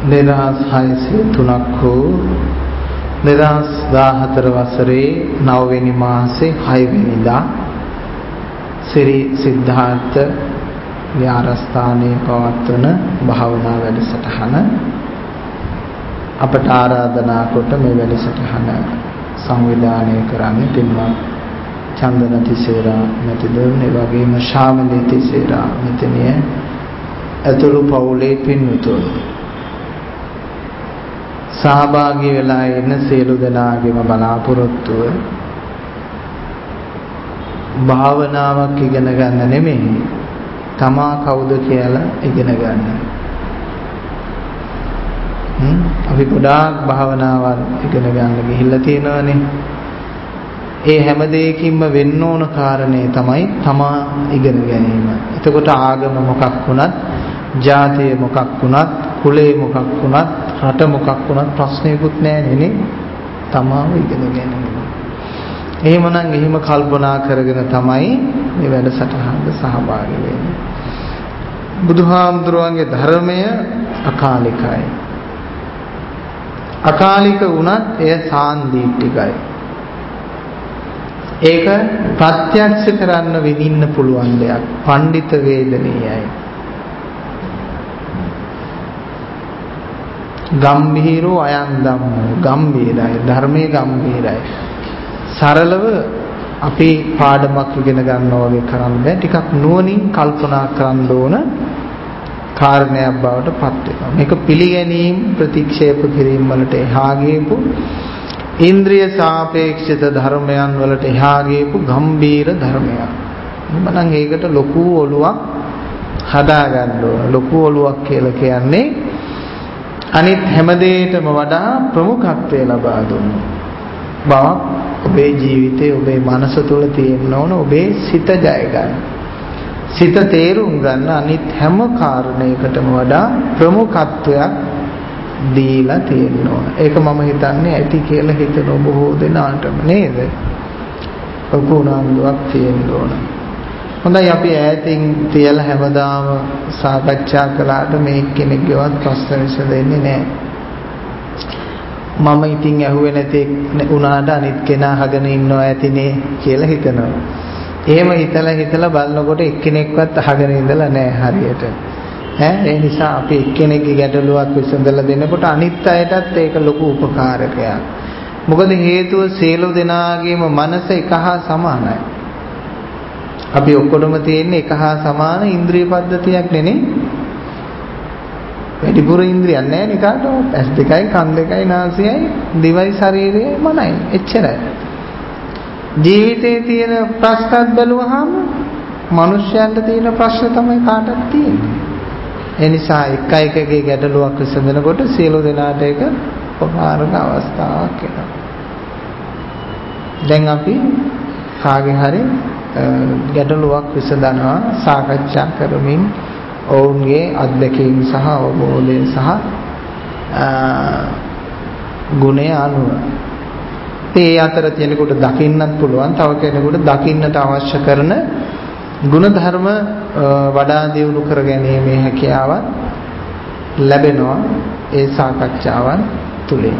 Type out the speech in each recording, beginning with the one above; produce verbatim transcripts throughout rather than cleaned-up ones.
දෙදහස් හයසිය තුනක් වූ දෙදහස් දාහතර වසරේ නවවෙනි මාසේ හයවෙනිදා ශ්‍රී සිද්ධාර්ථ විහාරස්ථානයේ පවත්වන භාවනා වැඩසටහන අපට ආරාධනා කොට මේ වැඩසටහන සංවිධානය කරන්නේ පින්වත් චන්දන තිසේරා මැතිතුමන්, ඒ වගේම ශාමලී තිසේරා මැතිණිය ඇතුළු පවුලේ පින්වතුන් සහභාගී වෙලා ඉන්න සියලු දෙනාගේම බලාපොරොත්තුව භාවනාවක් ඉගෙන ගන්න නෙමෙයි, තමා කවුද කියලා ඉගෙන ගන්න. හ්ම් අපි ගොඩාක් භාවනාවල් ඉගෙන ගන්න ගිහිල්ලා තියෙනවානේ. ඒ හැම දෙයකින්ම වෙන්න ඕන කාරණේ තමයි තමා ඉගෙන ගැනීම. එතකොට ආගම මොකක් වුණත්, ජාතිය මොකක් වුණත්, කුලය මොකක් වුණත්, රට මොකක් වුණත් ප්‍රශ්නයකුත් නැහැ නේ. තමාව ඉගෙන ගැනීම. එහෙමනම් එහෙම කල්පනා කරගෙන තමයි මේ වැඩසටහනට සහභාගී වෙන්නේ. බුදුහාමුදුරුවන්ගේ ධර්මය අකාලිකයි. අකාලික වුණත් එය සාන්දීටිකයි. ඒක ප්‍රත්‍යක්ෂ කරන්න විඳින්න පුළුවන් දෙයක්. පඬිත වේදනීයයි. ගම්භීරෝ අයං ධම්මෝ, ගම්භීරයි ධර්මයේ, ගම්භීරයි. සරලව අපි පාඩමක් ඉගෙන ගන්නවා වගේ කරන්න බෑ. ටිකක් නුවණින් කල්පනා කරන්න ඕන කාරණයක් බවට පත් වෙනවා. මේක පිළිගැනීම, ප්‍රතික්ෂේප කිරීම වලට එහා ගියපු, ඉන්ද්‍රිය සාපේක්ෂිත ධර්මයන් වලට එහා ගියපු ගම්භීර ධර්මයක්. මම ඒකට ලොකු ඔලුවක් හදා ගන්න ඕන. ලොකු ඔලුවක් කියලා කියන්නේ අනිත් හැම දෙයකටම වඩා ප්‍රමුඛත්වය ලබා දුන්න බවක් ඔබේ ජීවිතේ, ඔබේ මනස තුළ තියෙන්න ඕන. ඔබේ සිත ජය ගන්න, සිත තේරුම් ගන්න අනිත් හැම කාරණයකටම වඩා ප්‍රමුඛත්වයක් දීලා තියෙන්න ඕන. ඒක මම හිතන්නේ ඇති කියලා හිතන බොහෝ දෙනාටම නේද? ඔකුණාන්දුවක් තියෙන්න ඕන. හොඳයි, අපි ඈතින් තියලා හැමදාම සාකච්ඡා කළාට මේ කෙනෙක්ගේවත් ප්‍රශ්න විසඳෙන්නේ නැහැ. මම ඉතින් ඇහුවේ නැති උනාට අනිත් කෙනා අහගෙන ඉන්නවා ඇතිනේ කියලා හිතනවා. එහෙම හිතලා හිතලා බලනකොට එක්කෙනෙක්වත් අහගෙන ඉඳලා නැහැ හරියට. ඈ ඒ නිසා අපි එක්කෙනෙක්ගේ ගැටලුවක් විසඳලා දෙනකොට අනිත් අයටත් ඒක ලොකු උපකාරකයක්. මොකද හේතුව සියලු දෙනාගේම මනස එක හා සමානයි. අපි ඔක්කොටම තියෙන්නේ එක හා සමාන ඉන්ද්‍රිය පද්ධතියක් නෙනේ. වැඩිපුර ඉන්ද්‍රියක් නැහැ නේ කාටවත්. ඇස් දෙකයි, කන් දෙකයි, නාසයයි, දිවයි, ශරීරයයි, මනයි. එච්චරයි. ජීවිතේ තියෙන ප්‍රශ්නත් බැලුවහම මිනිස්යන්ට තියෙන ප්‍රශ්න තමයි කාටත් තියෙන්නේ. ඒ නිසා එක එකගේ ගැටලුවක් විසඳනකොට සියලු දෙනාට ඒක උපකාරක අවස්ථාවක් වෙනවා. දැන් අපි කාගේ හරි ගැටලුවක් විසඳනවා සාකච්ඡා කරමින් ඔවුන්ගේ අත්දැකීම් සහ අවබෝධය සහ ගුණය අනුව. ඒ අතර කෙනෙකුට දකින්නත් පුළුවන්, තව කෙනෙකුට දකින්නට අවශ්‍ය කරන ගුණධර්ම වඩා දියුණු කර ගැනීමේ හැකියාව ලැබෙනවා ඒ සාකච්ඡාවන් තුලින්.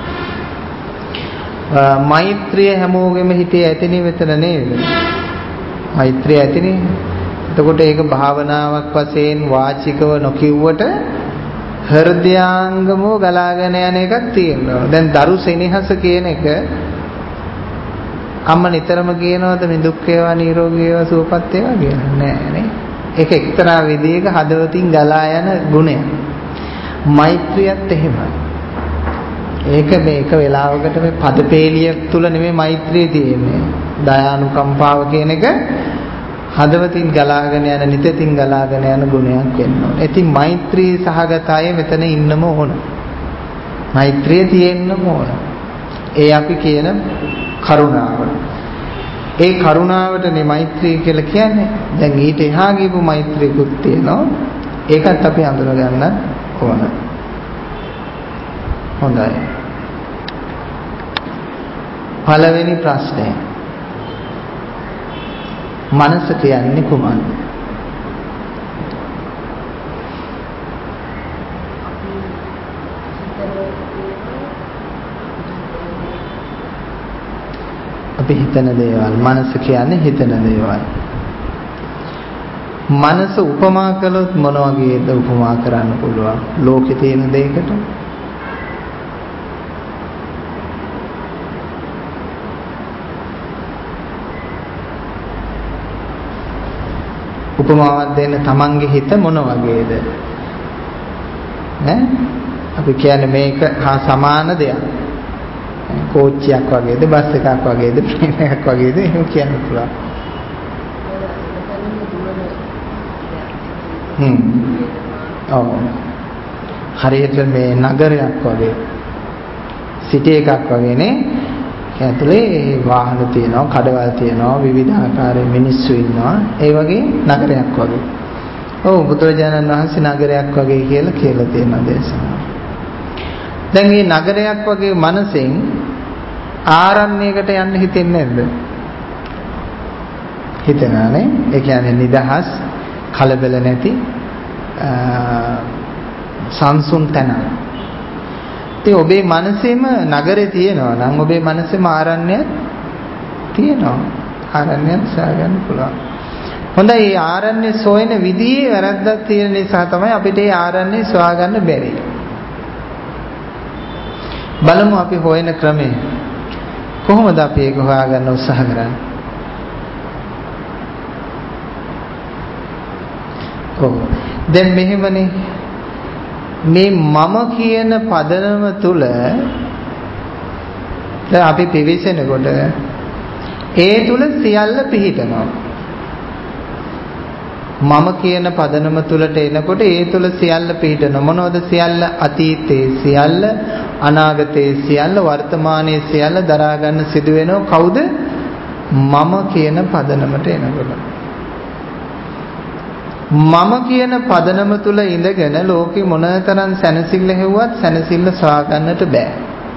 මෛත්‍රිය හැමෝගෙම හිතේ ඇතිනේ වෙතන නේද? මෛත්‍රිය ඇතිනේ. එතකොට ඒක භාවනාවක් වශයෙන් වාචිකව නොකියුවට හෘදයාංගමෝ ගලාගෙන යන එකක් තියෙනවා. දැන් දරු සෙනෙහස කියන එක අම්ම නිතරම කියනවාද මේ දුක් වේවා, නිරෝගී වේවා, සුවපත් වේවා කියලා? නෑ නේ. ඒක එක්තරා විදිහක හදවතින් ගලා යන ගුණයක්. මෛත්‍රියත් එහෙමයි. ඒක මේක වෙලාවකට මේ පදපේලියක් තුල නෙමෙයි මෛත්‍රිය තියෙන්නේ. දයානුකම්පාව කියන එක හදවතින් ගලාගෙන යන, නිතතින් ගලාගෙන යන ගුණයක් වෙන්න ඕන. ඉතින් මෛත්‍රී සහගත අය මෙතන ඉන්නම ඕන. මෛත්‍රිය තියෙන්නම ඕන. ඒ අපි කියන කරුණාව. ඒ කරුණාවටනේ මෛත්‍රී කියලා කියන්නේ. දැන් ඊට එහා ගිහපු මෛත්‍රියකුත් තියෙනවා. ඒකත් අපි අඳුර ගන්න ඕන. හොඳයි. පළවෙනි ප්‍රශ්නය. මනස කියන්නේ කුමක්ද? අපි හිතන දේවල්, මනස කියන්නේ හිතන දේවල්. මනස උපමා කළොත් මොන වගේද උපමා කරන්න පුළුවන්? ලෝකේ තියෙන දෙයකට. උපමාවක් දෙන්න තමන්ගේ හිත මොන වගේද? ඈ අපි කියන්නේ මේක හා සමාන දෙයක්. කෝච්චියක් වගේද, බස් එකක් වගේද, ප්ලේන් එකක් වගේද එහෙම කියන්න පුළුවන්. හ්ම්. ඔව්. හරියට මේ නගරයක් වගේ. සිටි එකක් වගේ නේ. ඇතුලේ වාහන තියෙනවා, කඩවල් තියෙනවා, විවිධාකාරයේ මිනිස්සු ඉන්නවා. ඒ වගේ නගරයක් වගේ. ඔව් බුදුරජාණන් වහන්සේ නගරයක් වගේ කියලා කියලා තියෙනවා දේශනාව. දැන් මේ නගරයක් වගේ මනසෙන් ආරණ්‍යයකට යන්න හිතෙන්නේ නැද්ද? හිතනවානේ. ඒ කියන්නේ නිදහස්, කලබල නැති සංසුන් තැන. ඉතින් ඔබේ මනසෙම නගරේ තියෙනවා නම් ඔබේ මනසෙම ආරණ්‍යයක් තියෙනවා. ආරණ්‍යයක් සාගන්න පුළුවන්. හොඳයි, මේ ආරණ්‍ය සොයන විදිහේ වැරද්දක් තියෙන නිසා තමයි අපිට මේ ආරණ්‍ය සොයාගන්න බැරි. බලමු අපි හොයන ක්‍රමය. කොහොමද අපි ඒක හොයාගන්න උත්සාහ කරන්නේ? ඔව්. දැන් මෙහෙමනේ. මේ මම කියන පදනම තුල දැන් අපි පිවිසෙනකොට ඒ තුල සියල්ල පිහිටනවා. මම කියන පදනම තුලට එනකොට ඒ තුල සියල්ල පිහිටනවා. මොනවද සියල්ල? අතීතයේ සියල්ල, අනාගතයේ සියල්ල, වර්තමානයේ සියල්ල දරා ගන්න සිදු වෙනව කවුද? මම කියන පදනමට එනකොට. මම කියන පදනම තුල ඉඳගෙන ලෝකේ මොනතරම් සැනසෙල්ල හැවුවත් සැනසෙල්ල සොයා ගන්නට බෑ.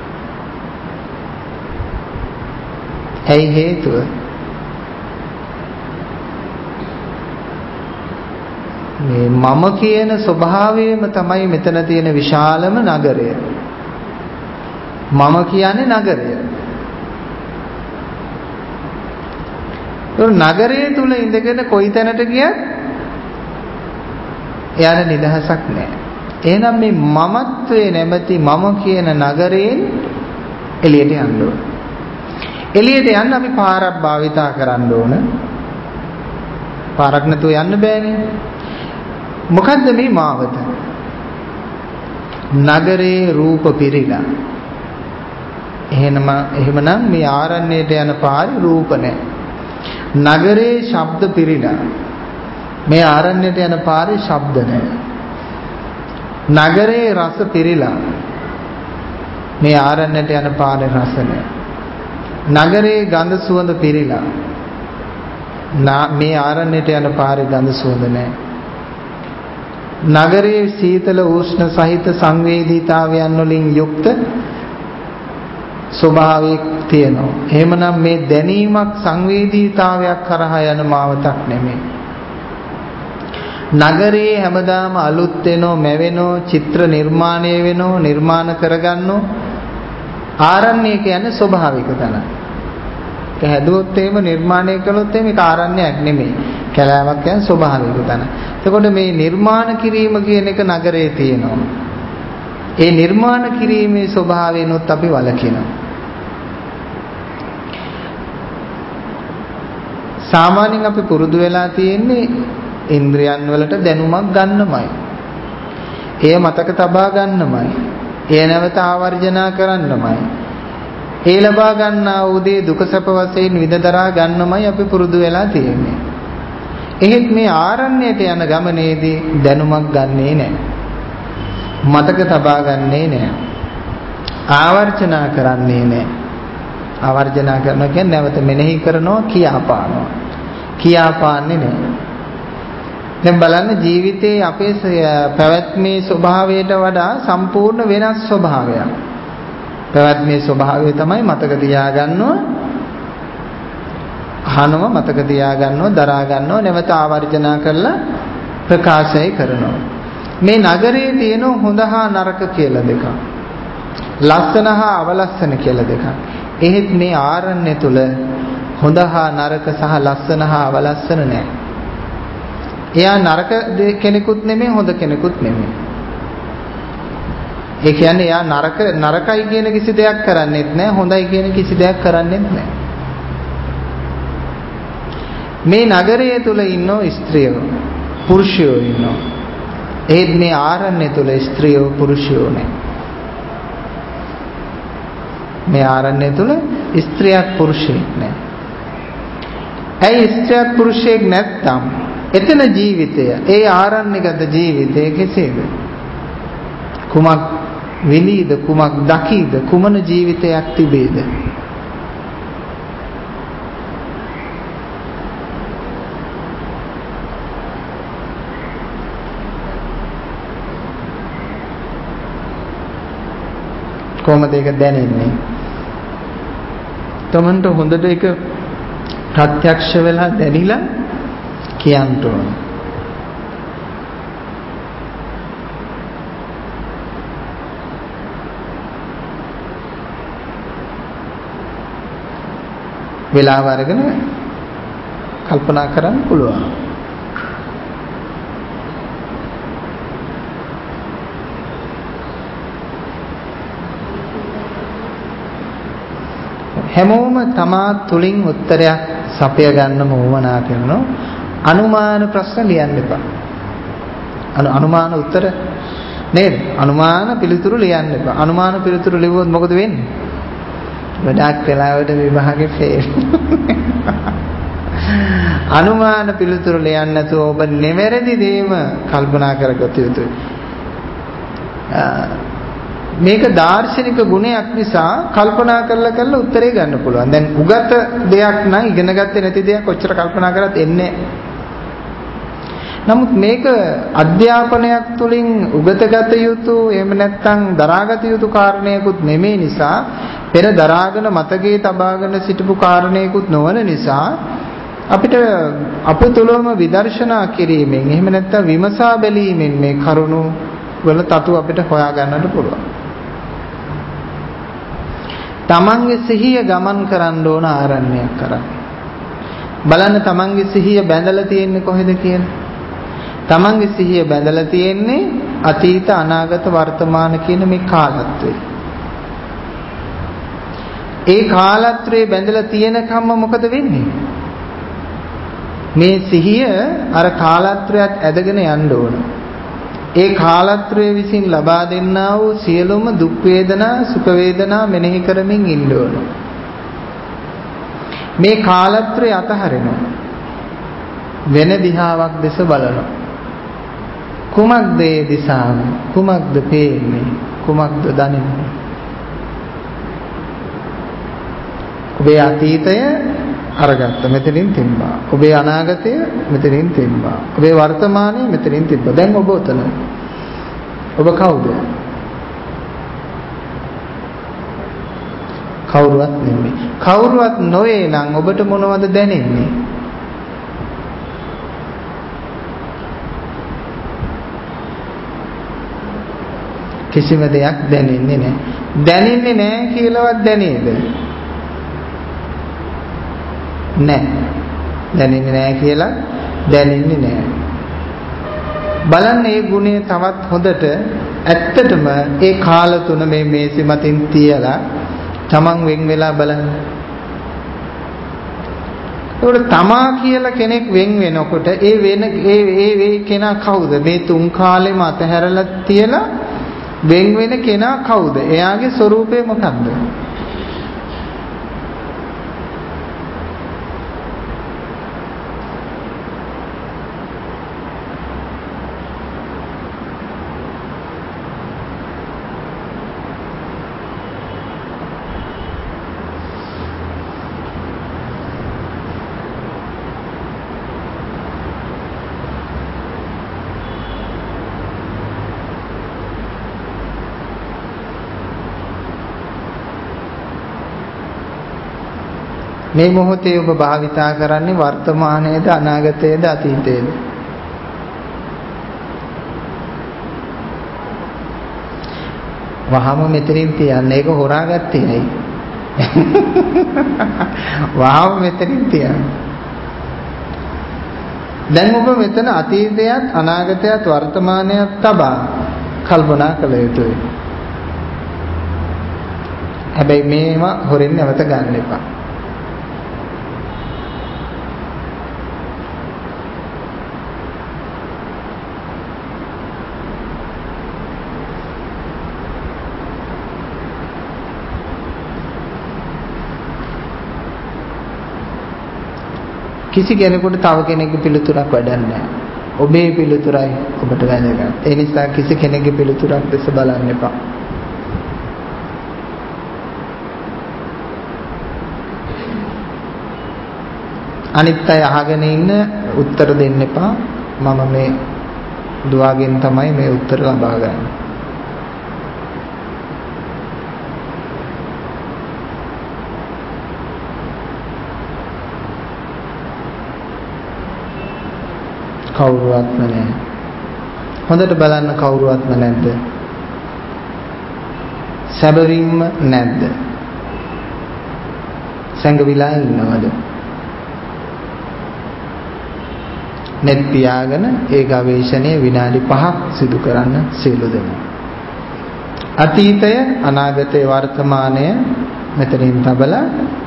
ඇයි හේතුව? මේ මම කියන ස්වභාවයම තමයි මෙතන තියෙන විශාලම නගරය. මම කියන්නේ නගරය. ඒ නගරයේ තුල ඉඳගෙන කොයි තැනට ගියත් එයාට නිදහසක් නැහැ. එහෙනම් මේ මමත්වයේ නැමැති මම කියන නගරයෙන් එළියට යන්න ඕන. එළියට යන්න අපි පාරක් භාවිතා කරන්න ඕන. පාරක් නැතුව යන්න බෑනේ. මොකද්ද මේ මාවත? නගරේ රූප පිරීලා. එහෙනම් එහෙමනම් මේ ආරණ්‍යයට යන පාරේ රූප නැහැ. නගරේ ශබ්ද පිරීලා. මේ ආරණ්‍යයට යන පාරේ ශබ්ද නැහැ. නගරේ රස පිරීලා. මේ ආරණ්‍යයට යන පාරේ රස නැහැ. නගරේ ගඳ සුවඳ පිරීලා. මේ ආරණ්‍යයට යන පාරේ ගඳ සුවඳ නැහැ. නගරයේ සීතල උෂ්ණ සහිත සංවේදීතාවයන් වලින් යුක්ත ස්වභාවයක් තියෙනවා. එහෙමනම් මේ දැනීමක් සංවේදීතාවයක් කරහා යන මාවතක් නෙමෙයි. නගරයේ හැමදාම අලුත් වෙනෝ, මැවෙනෝ, චිත්‍ර නිර්මාණය වෙනෝ, නිර්මාණ කරගන්නෝ. ආරණ්‍ය කියන්නේ ස්වභාවික තැන. ඒක හැදුවොත් එහෙම නිර්මාණය කළොත් එහෙම ඒක ආරණ්‍යයක් නෙමෙයි. කැලෑවක් කියන්නේ ස්වභාවික තැන. එතකොට මේ නිර්මාණ කිරීම කියන එක නගරයේ තියෙනවා. ඒ නිර්මාණ කිරීමේ ස්වභාවයෙන්ුත් අපි වළකිනවා. සාමාන්‍යයෙන් අපි පුරුදු වෙලා තියෙන්නේ ඉන්ද්‍රියන් වලට දැනුමක් ගන්නමයි. එය මතක තබා ගන්නමයි. එය නැවත ආවර්ජනා කරන්නමයි. ඒ ලබා ගන්නා වූ දේ දුක සැප වශයෙන් විඳදරා ගන්නමයි අපි පුරුදු වෙලා තියෙන්නේ. එහෙත් මේ ආරණ්‍යයට යන ගමනේදී දැනුමක් ගන්නේ නැහැ. මතක තබා ගන්නේ නැහැ. ආවර්ජනා කරන්නේ නැහැ. ආවර්ජනා කරනවා කියන්නේ නැවත මෙනෙහි කරනවා, කියාපානවා. කියාපාන්නේ නැහැ. දැන් බලන්න ජීවිතයේ අපේ පැවැත්මේ ස්වභාවයට වඩා සම්පූර්ණ වෙනස් ස්වභාවයක්. පැවැත්මේ ස්වභාවය තමයි මතක තියාගන්නවා, අහනවා, මතක තියාගන්නවා, දරා ගන්නවා, නැවත ආවර්ජනා කරලා ප්‍රකාශය කරනවා. මේ නගරයේ තියෙන හොඳ හා නරක කියලා දෙකක්. ලස්සන හා අවලස්සන කියලා දෙකක්. එහෙත් මේ ආරණ්‍ය තුල හොඳ හා නරක සහ ලස්සන හා අවලස්සන නැහැ. එයා නරක කෙනෙකුත් නෙමෙයි හොඳ කෙනෙකුත් නෙමෙයි. ඒ කියන්නේ එයා නරක නරකයි කියන කිසි දෙයක් කරන්නේත් නැහැ හොඳයි කියන කිසි දෙයක් කරන්නේත් නැහැ. මේ නගරයේ තුල ඉන්නෝ ස්ත්‍රියෝ පුරුෂයෝ ඉන්නෝ. ඒත් මේ ආරණ්‍ය තුල ස්ත්‍රියෝ පුරුෂයෝ නැහැ. මේ ආරණ්‍ය තුල ස්ත්‍රියක් පුරුෂයෙක් නැහැ. ඇයි ස්ත්‍රියක් පුරුෂයෙක් නැත්තම් එතන ජීවිතය ඒ ආරණ්‍යගත ජීවිතය කෙසේද? කුමක් විනීද කුමක් දකීද කුමන ජීවිතයක් තිබේද? කොහොමද ඒක දැනෙන්නේ? තමන්ට හොඳට ඒක ප්‍රත්‍යක්ෂ වෙලා දැනිලා කියන්න ඕන. වෙලාව අරගෙන කල්පනා කරන්න පුළුවන්. හැමෝම තමා තුලින් උත්තරයක් සපය ගන්නම උවමනා කරනවා. අනුමාන ප්‍රශ්න ලියන්න එපා. අනු අනුමාන උත්තර නේද? අනුමාන පිළිතුරු ලියන්න එපා. අනුමාන පිළිතුරු ලිව්වොත් මොකද වෙන්නේ? ගොඩාක් වෙලාවට විභාගේ ෆේල්. අනුමාන පිළිතුරු ලියන්න නැතුව ඔබ නිවැරදි දේම කල්පනා කරගත යුතුයි. මේක දාර්ශනික ගුණයක් නිසා කල්පනා කරලා කරලා උත්තරේ ගන්න පුළුවන්. දැන් උගත දෙයක් නම් ඉගෙන ගත්තේ නැති දෙයක් කොච්චර කල්පනා කරත් එන්නේ. නමුත් මේක අධ්‍යාපනයක් තුළින් උගතගත යුතු එහෙම නැත්නම් දරාගත යුතු කාරණයකුත් නෙමේ නිසා පෙර දරාගෙන මතකයේ තබාගෙන සිටපු කාරණයකුත් නොවන නිසා අපිට අප තුළම විදර්ශනා කිරීමෙන් එහෙම නැත්නම් විමසා බැලීමෙන් මේ කරුණු වල තතු අපිට හොයා ගන්නට පුළුවන්. තමන්ගේ සිහිය ගමන් කරන්න ඕන ආරණ්‍යයක් කරා. බලන්න තමන්ගේ සිහිය බැඳලා තියෙන්නේ කොහෙද කියලා. තමන්ගේ සිහිය බැඳලා තියෙන්නේ අතීත අනාගත වර්තමාන කියන මේ කාලත්වයේ. ඒ කාලත්‍රයේ බැඳලා තියෙනකම්ම මොකද වෙන්නේ? මේ සිහිය අර කාලත්‍රයත් ඇදගෙන යන්න ඕන. ඒ කාලත්‍රයේ විසින් ලබා දෙන්නා වූ සියලුම දුක් වේදනා සුඛ වේදනා මෙනෙහි කරමින් ඉන්න ඕන. මේ කාලත්‍රය අතහරිනවා. වෙන දිහාවක් දෙස බලනවා. කුමක්ද ඒ දිශාව? කුමක්ද පේන්නේ? කුමක්ද දනින්නේ? ඔබේ අතීතය අරගත්ත මෙතනින් තිබ්බා. ඔබේ අනාගතය මෙතනින් තිබ්බා. ඔබේ වර්තමානය මෙතනින් තිබ්බා. දැන් ඔබ උතන. ඔබ කවුද? කවුරුවත් නෙමෙයි. කවුරුවත් නොවේ නම් ඔබට මොනවද දැනෙන්නේ? කිසිම දෙයක් දැනෙන්නේ නැහැ. දැනෙන්නේ නැහැ කියලාවත් දැනේද? නැහැ. දැනෙන්නේ නැහැ කියලා දැනෙන්නේ නැහැ. බලන්න මේ ගුණය තවත් හොඳට ඇත්තටම ඒ කාල තුන මේ මේසෙ මතින් තියලා තමන් වෙන් වෙලා බලන්න. ඒකට තමා කියලා කෙනෙක් වෙන් වෙනකොට ඒ වෙන ඒ ඒ කෙනා කවුද? මේ තුන් කාලෙම අතහැරලා තියලා වෙන් වෙන කෙනා කවුද? එයාගේ ස්වરૂපය මොකක්ද? මේ මොහොතේ ඔබ භාවිතා කරන්නේ වර්තමානයේද අනාගතයේද අතීතයේද? වහම මෙතනින් තියන්න. ඒක හොරාගත්තේ ඇයි? වහම මෙතනින් තියන්න. දැන් ඔබ මෙතන අතීතයත් අනාගතයත් වර්තමානයත් තබා කල්පනා කළ යුතුයි. හැබැයි මේවා හොරෙන් නැවත ගන්න එපා. කිසි කෙනෙකුට තව කෙනෙකුගේ පිළිතුරක් වැඩක් නැහැ. ඔබේ පිළිතුරයි ඔබට වැදගත්. ඒ නිසා කිසි කෙනෙකුගේ පිළිතුරක් දැස බලන්න එපා. අනිත් අය අහගෙන ඉන්න උත්තර දෙන්න එපා. මම මේ දුවගෙන් තමයි මේ උත්තර ලබා ගන්න. කවුරුවත්ම නැහැ. හොඳට බලන්න කවුරුවත්ම නැද්ද? සැබවින්ම නැද්ද? සංගවිලා ඉන්නවද? net පියාගෙන ඒ ගවේෂණය විනාඩි පහක් සිදු කරන්න සියලු දෙනා. අතීතය, අනාගතය, වර්තමානය මෙතනින් තබලා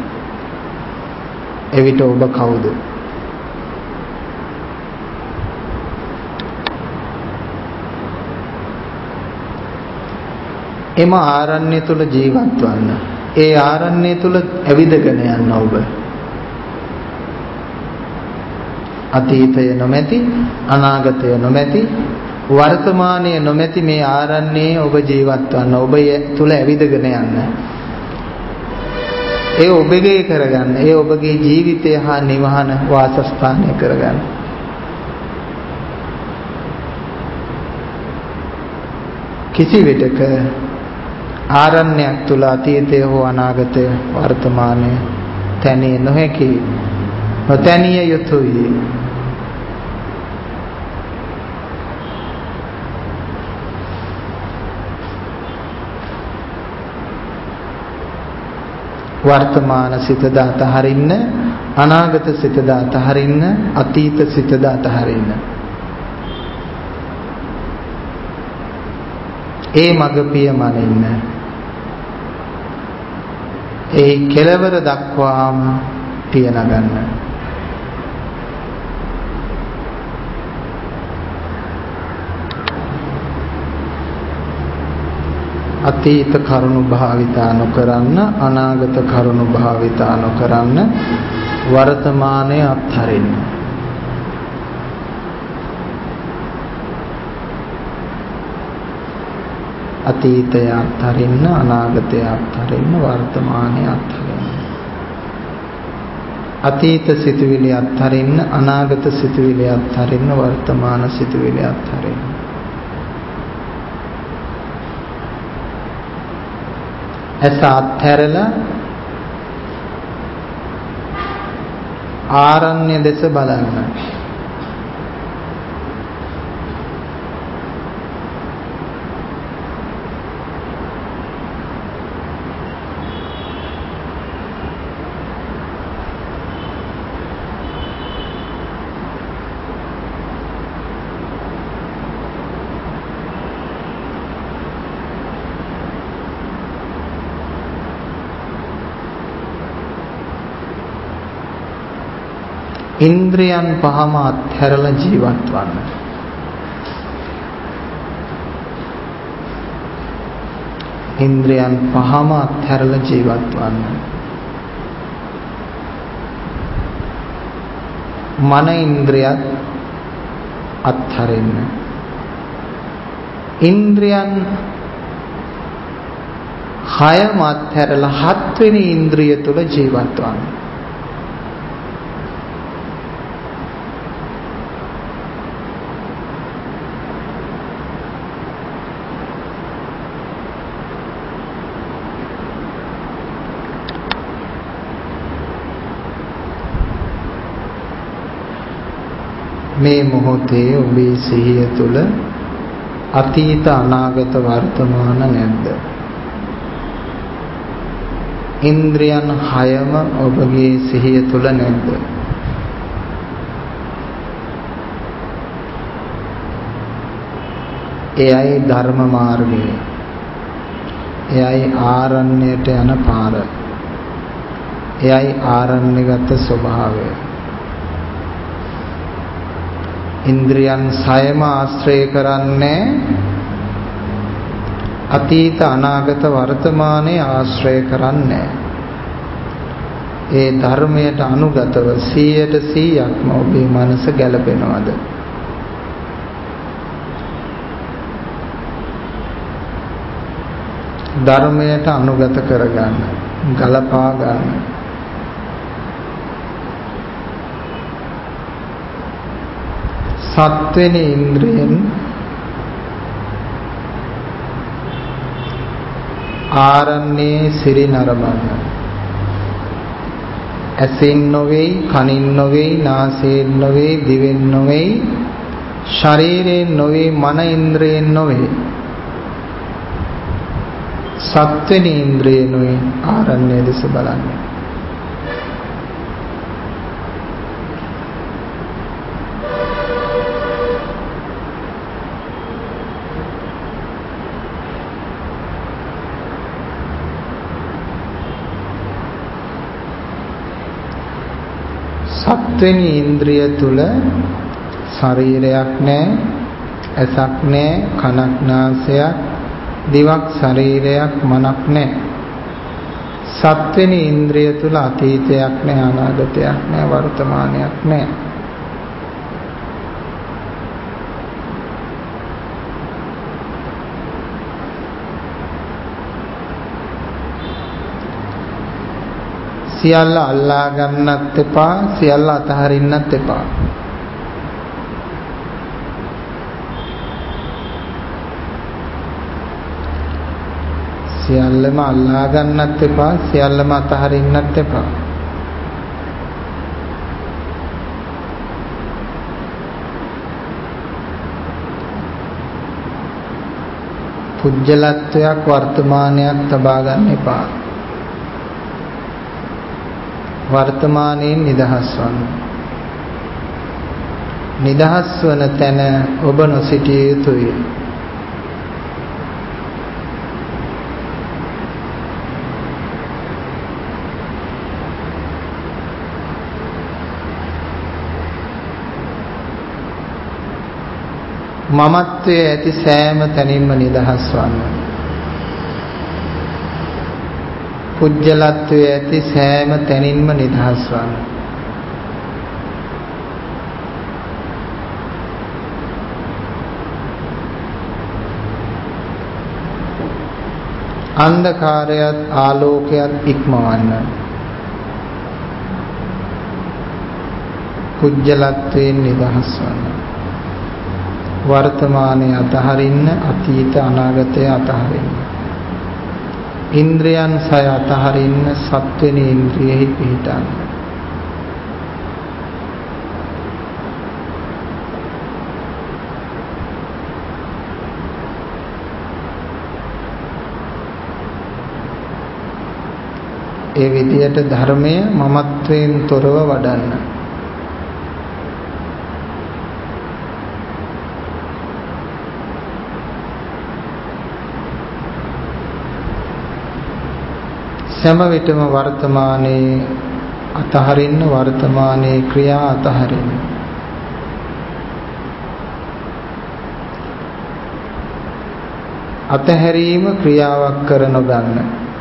එවිට ඔබ කවුද? එම ආරණ්‍ය තුල ජීවත් වන්න. ඒ ආරණ්‍ය තුල ඇවිදගෙන යන්න ඔබ. අතීතය නොමැති, අනාගතය නොමැති, වර්තමානය නොමැති මේ ආරණ්‍යයේ ඔබ ජීවත් වන්න. ඔබ තුල ඇවිදගෙන යන්න. ඒ ඔබගේ කරගන්න. ඒ ඔබගේ ජීවිතය හා නිවහන වාසස්ථානය කරගන්න. කිසි විටක ආරණ්‍යයක් තුල අතීතය හෝ අනාගතය වර්තමානය තැනිය නොහැකි, නොතැනිය යුතුයි. වර්තමාන සිතද අතහරින්න, අනාගත සිතද අතහරින්න, අතීත සිතද අතහරින්න. ඒ මඟ පියමනින්න. ඒ කෙලවර දක්වාම පියනගන්න. අතීත කරුණු භාවිතා නොකරන්න, අනාගත කරුණු භාවිතා නොකරන්න, වර්තමානය අත්හරින්න. අතීතය අත්හරින්න, අනාගතය අත්හරින්න, වර්තමානය අත්හරින්න. අතීත සිතුවිලි අත්හරින්න, අනාගත සිතුවිලි අත්හරින්න, වර්තමාන සිතුවිලි අත්හරින්න. ඇස අත්හැරලා ආරණ්‍ය දෙස බලන්න. ඉන්ද්‍රියන් පහම අත්හැරලා ජීවත් වන්න. ඉන්ද්‍රියන් පහම අත්හැරලා ජීවත් වන්න. මන ඉන්ද්‍රියත් අත්හරින්න. ඉන්ද්‍රියන් හයම අත්හැරලා හත්වෙනි ඉන්ද්‍රිය තුල ජීවත් වන්න. මේ මොහොතේ ඔබේ සිහිය තුළ අතීත අනාගත වර්තමාන නැද්ද? ඉන්ද්‍රියන් හයම ඔබගේ සිහිය තුල නැද්ද? එයයි ධර්ම මාර්ගය. එයයි ආරණ්‍යයට යන පාර. එයයි ආරණ්‍යගත ස්වභාවය. ඉන්ද්‍රියන් සයම ආශ්‍රය කරන්නේ අතීත අනාගත වර්තමානයේ ආශ්‍රය කරන්නේ. ඒ ධර්මයට අනුගතව සීයට සීයක්ම ඔබේ මනස ගැලපෙනවද? ධර්මයට අනුගත කරගන්න, ගලපා ගන්න. සත්වෙනි ඉන්ද්‍රියෙන් ආරණ්‍යයේ සිරි නරඹන්න. ඇසෙන් නොවේයි, කනින් නොවේයි, නාසයෙන් නොවේයි, දිවෙන් නොවේයි, ශරීරයෙන් නොවේයි, මන ඉන්ද්‍රියෙන් නොවේයි. සත්වෙනි ඉන්ද්‍රියනොයි ආරණ්‍ය දෙස බලන්නේ. සත්වෙනි ඉන්ද්‍රිය තුල ශරීරයක් නැහැ, ඇසක් නැහැ, කනක් නාසයක්, දිවක් ශරීරයක්, මනක් නැහැ. සත්වෙනි ඉන්ද්‍රිය තුල අතීතයක් නැහැ, අනාගතයක් නැහැ, වර්තමානයක් නැහැ. සියල්ල අල්ලා ගන්නත් එපා, සියල්ල අතහරින්නත් එපා. සියල්ලම අල්ලා ගන්නත් එපා, සියල්ලම අතහරින්නත් එපා. පුජ්‍යලත්වයක් වර්තමානයක් තබා ගන්න එපා. වර්තමානයෙන් නිදහස් වන්න. නිදහස් වන තැන ඔබ නොසිටිය යුතුයි. මමත්වයේ ඇති සෑම තැනින්ම නිදහස් වන්න. පුජ්‍යලත්වයේ ඇති සෑම තැනින්ම නිදහස් වන්න. අන්ධකාරයත් ආලෝකයත් ඉක්මවන්න. පුජ්‍යලත්වයෙන් නිදහස් වන්න. වර්තමානයේ අතහරින්න, අතීත අනාගතය අතහරින්න. ඉන්ද්‍රයන් සය අතහරින්න, සත්වෙනි ඉන්ද්‍රියෙහි පිහිටන්න. ඒ විදියට ධර්මය මමත්වයෙන් තොරව වඩන්න. සෑම විටම වර්තමානයේ අතහරින්න, වර්තමානයේ ක්‍රියා අතහරින්න. අතහැරීම ක්‍රියාවක් කර නොගන්න.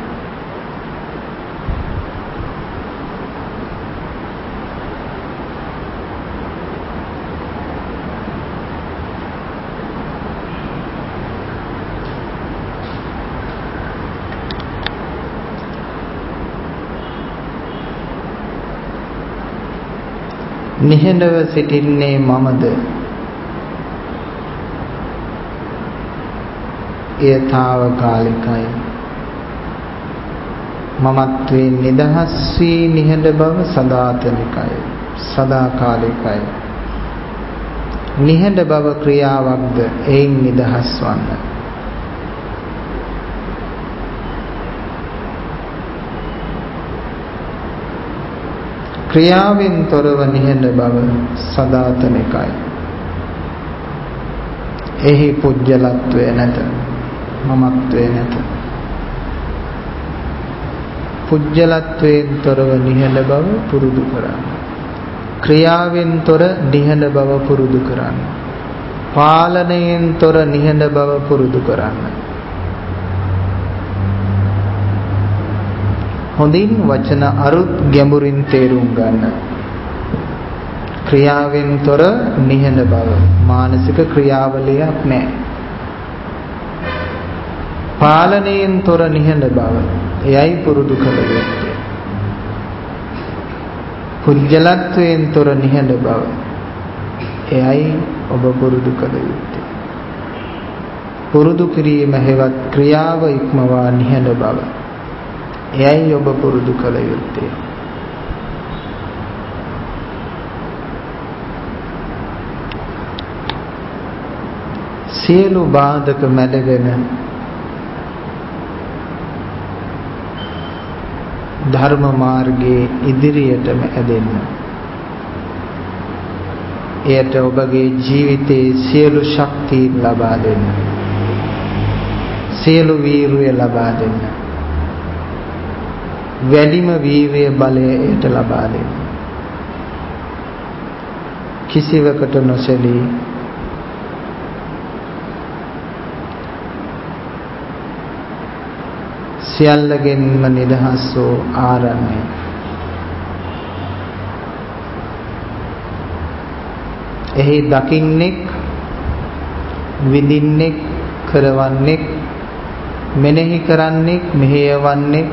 නිහඬව සිටින්නේ මමද? එය తాවකාලිකයි. මමත්වයෙන් නිදහස් වී නිහඬ බව සදාතනිකයි, සදාකාලිකයි. නිහඬ බව ක්‍රියාවක්ද එයින් නිදහස් වන්න. ක්‍රියාවෙන් තොරව නිහඬ බව සදාතනිකයි. එහි පුජ්‍යලත්වය නැත, මමත්වය නැත. පුජ්‍යලත්වයෙන් තොරව නිහඬ බව පුරුදු කරන්න. ක්‍රියාවෙන් තොර නිහඬ බව පුරුදු කරන්න. පාලනයෙන් තොර නිහඬ බව පුරුදු කරන්න. හොඳින් වචන අරුත් ගැඹුරින් තේරුම් ගන්න. ක්‍රියාවෙන් තොර නිහඬ බව මානසික ක්‍රියාවලියක් නැහැ. පාලනයෙන් තොර නිහඬ බව එයයි පුරුදු කළ යුත්තේ. පුජ්‍යලත්වයෙන් තොර නිහඬ බව එයයි ඔබ පුරුදු කළ යුත්තේ. පුරුදු කිරීම හේවත් ක්‍රියාව ඉක්මවා නිහඬ බව එයයි ඔබ පුරුදු කළ යුත්තේ. සියලු බාධක මැඩගෙන ධර්ම මාර්ගයේ ඉදිරියටම ඇදෙන්න. එයට ඔබගේ ජීවිතයේ සියලු ශක්තිය ලබා දෙන්න. සියලු වීරිය ලබා දෙන්න. වැඩිම වීරිය බලය එයට ලබා දෙන්න. කිසිවකට නොසැලී සියල්ලගෙන්ම නිදහස් වූ ආරණ්‍ය. එහි දකින්නෙක්, විඳින්නෙක්, කරවන්නෙක්, මෙනෙහි කරන්නෙක්, මෙහෙයවන්නෙක්,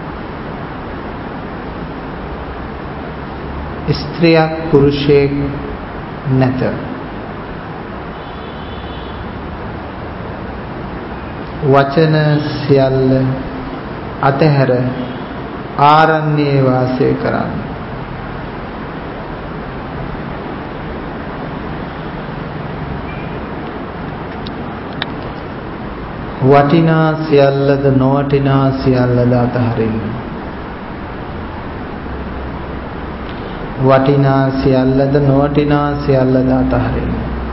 ස්ත්‍රියක් පුරුෂයෙක් නැත. වචන සියල්ල අතහැර ආරණ්‍යයේ වාසය කරන්න. වටිනා සියල්ලද නොවටිනා සියල්ලද අතහරින්න. වටිනා සියල්ලද නොවටිනා සියල්ලද අතහරින්න.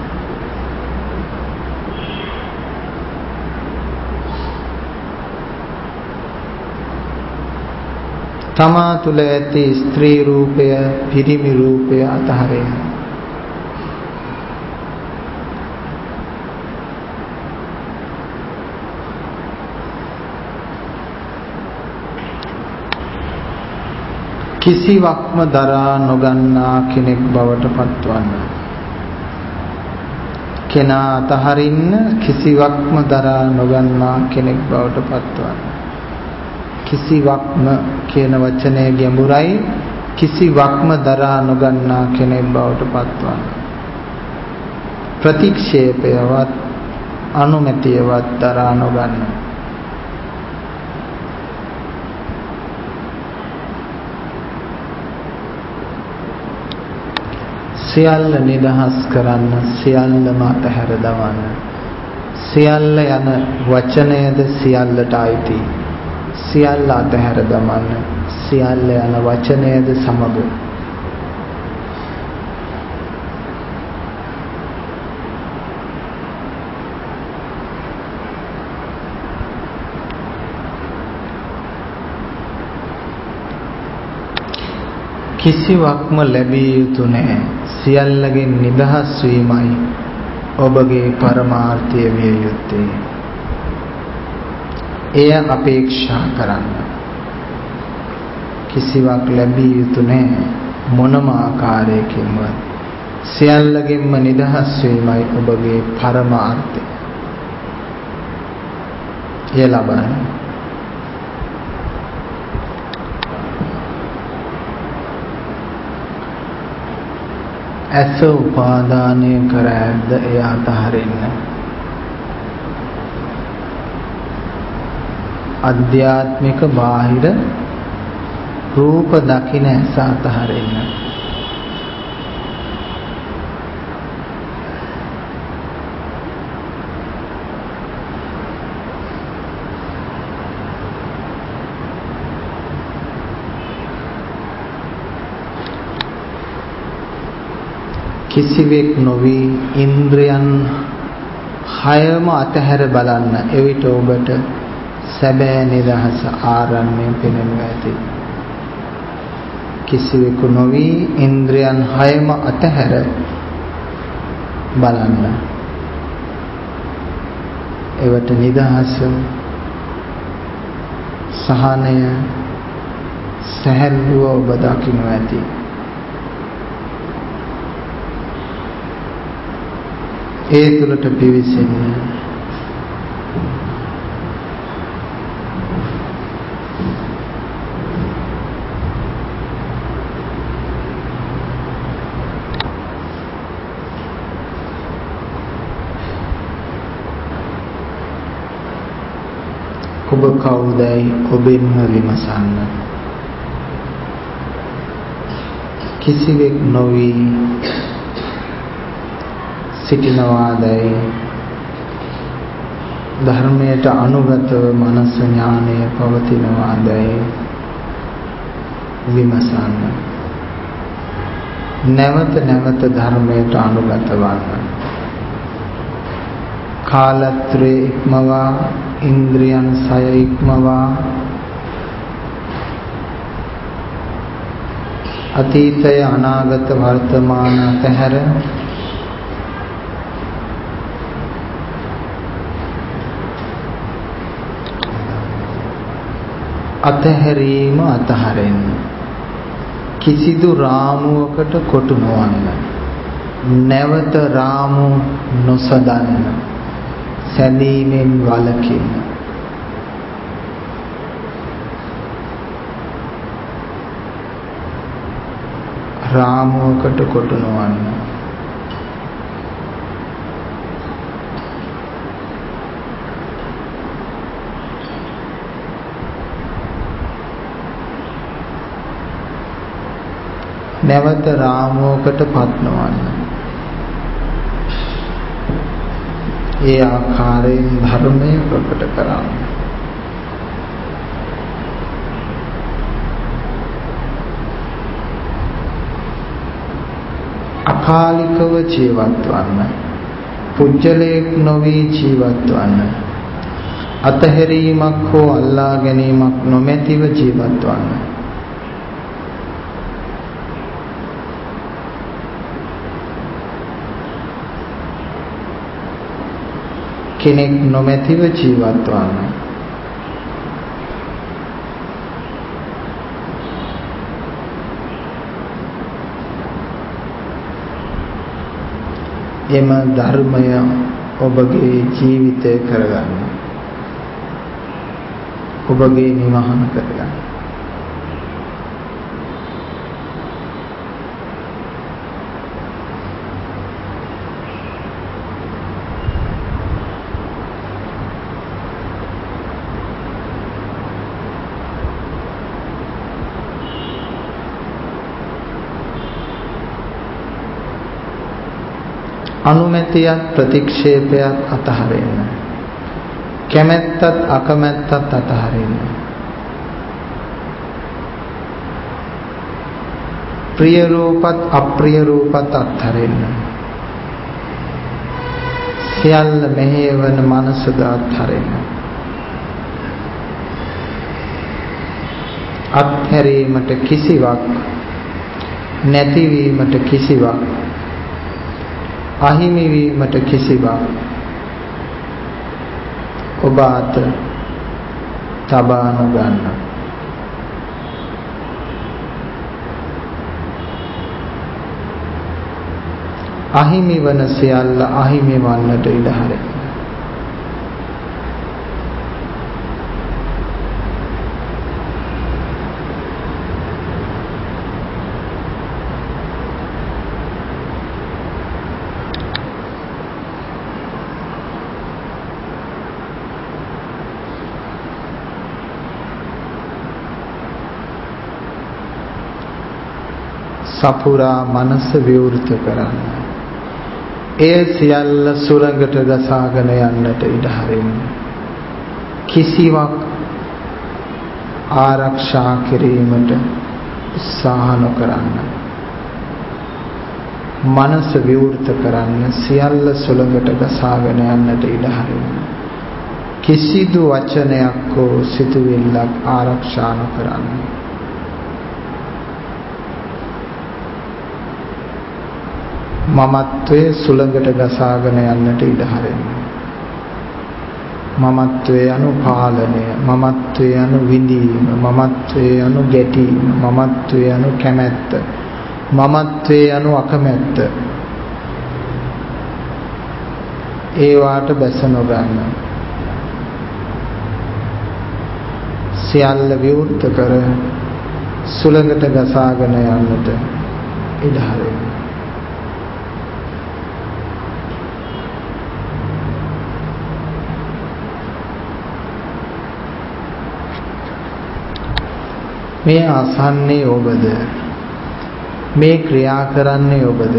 තමා තුළ ඇති ස්ත්‍රී රූපය, පිරිමි රූපය අතහරින්න. කිසිවක්ම දරා නොගන්නා කෙනෙක් බවට පත්වන්න. කෙනා අතහරින්න කිසිවක්ම දරා නොගන්නා කෙනෙක් බවට පත්වන්න. කිසිවක්ම කියන වචනය ගැඹුරයි. කිසිවක්ම දරා නොගන්නා කෙනෙක් බවට පත්වන්න. ප්‍රතික්ෂේපයවත් අනුමැතියවත් දරා නොගන්න. සියල්ල නිදහස් කරන්න, සියල්ලම අතහැර දමන්න. සියල්ල යන වචනයද සියල්ලට අයිති. සියල්ල අතහැර දමන්න. සියල්ල යන වචනයද සමග. කිසිවක්ම ලැබිය යුතු නැහැ. සියල්ලගෙන් නිදහස් වීමයි ඔබගේ පරමාර්ථය විය යුත්තේ. එය අපේක්ෂා කරන්න. කිසිවක් ලැබිය යුතු නැහැ මොනම ආකාරයකින්වත්. සියල්ලගෙන්ම නිදහස් වීමයි ඔබගේ පරමාර්ථය. එය ලබන්න. ඇස උපාදානය කර ඇද්ද එය අතහරින්න. අධ්‍යාත්මික බාහිර රූප දකින ඇස අතහරින්න. කිසිවෙක් නොවි ඉන්ද්‍රයන් හයම අතහැර බලන්න. එවිට ඔබට සැබෑ නිදහස ආරණ්‍යයෙන් පෙනෙනු ඇති. කිසිවෙකු නොවි ඉන්ද්‍රයන් හයම අතහැර බලන්න. එවිට නිදහස, සහනය, සැහැල්ලුව ඔබ දකින්න ඇති. ඒ තුළට පිවිසෙන්න. ඔබ කවුදයි ඔබෙන්ම විමසන්න. කිසිවෙක් නොවි සිටිනවාදයි ධර්මයට අනුගතව මනස ඥානය පවතිනවාදයි විමසන්න. නැවත නැවත ධර්මයට අනුගත වන්න. කාලත්‍රයේ ඉක්මවා ඉන්ද්‍රියන් සය ඉක්මවා අතීතය අනාගත වර්තමාන අතහැර අතහැරීම අතහරින්න. කිසිදු රාමුවකට කොටු නොවන්න. නැවත රාමු නොසදන්න. සැදීමෙන් වළකින්න. රාමුවකට කොටු නොවන්න. නැවත රාමුවකට පත් නොවන්න. ඒ ආකාරයෙන් ධර්මය ප්‍රකට කරන්න. අකාලිකව ජීවත් වන්න. පුජ්‍යලයක් නොවි ජීවත් වන්න. අතහැරීමක් හෝ අල්ලා ගැනීමක් නොමැතිව ජීවත් වන්න. කෙනෙක් නොමැතිව ජීවත් වන්න. එම ධර්මය ඔබගේ ජීවිතය කරගන්න. ඔබගේ නිවහන කරගන්න. අනුමැතියත් ප්‍රතික්ෂේපයත් අතහරින්න. කැමැත්තත් අකමැත්තත් අතහරින්න. ප්‍රිය රූපත් අප්‍රිය රූපත් අත්හරින්න. සියල්ල මෙහෙයවන මනසද අත්හරින්න. අත්හැරීමට කිසිවක්, නැතිවීමට කිසිවක්, අහිමි වීමට කිසිවක් ඔබ අත තබා නොගන්න. අහිමි වන සියල්ල අහිමි වන්නට ඉඩ හරින්න. සපුරා මනස විවෘත කරන්න. ඒ සියල්ල සුරඟට ගසාගෙන යන්නට ඉඩ හරින්න. කිසිවක් ආරක්ෂා කිරීමට උත්සාහ නොකරන්න. මනස විවෘත කරන්න, සියල්ල සුළඟට ගසාගෙන යන්නට ඉඩ හරින්න. කිසිදු වචනයක් හෝ සිතුවිල්ලක් ආරක්ෂා නොකරන්න. මමත්වයේ සුළඟට ගසාගෙන යන්නට ඉඩ හරින්න. මමත්වයේ anu පාලනය, මමත්වයේ anu විඳීම, මමත්වයේ anu ගැටීම, මමත්වයේ anu කැමැත්ත, මමත්වයේ anu අකමැත්ත. ඒවාට බැස නොගන්න. සියල්ල විවෘත කර සුළඟට ගසාගෙන යන්නට ඉඩ හරින්න. මේ ආසන්නේ ඔබද? මේ ක්‍රියා කරන්නේ ඔබද?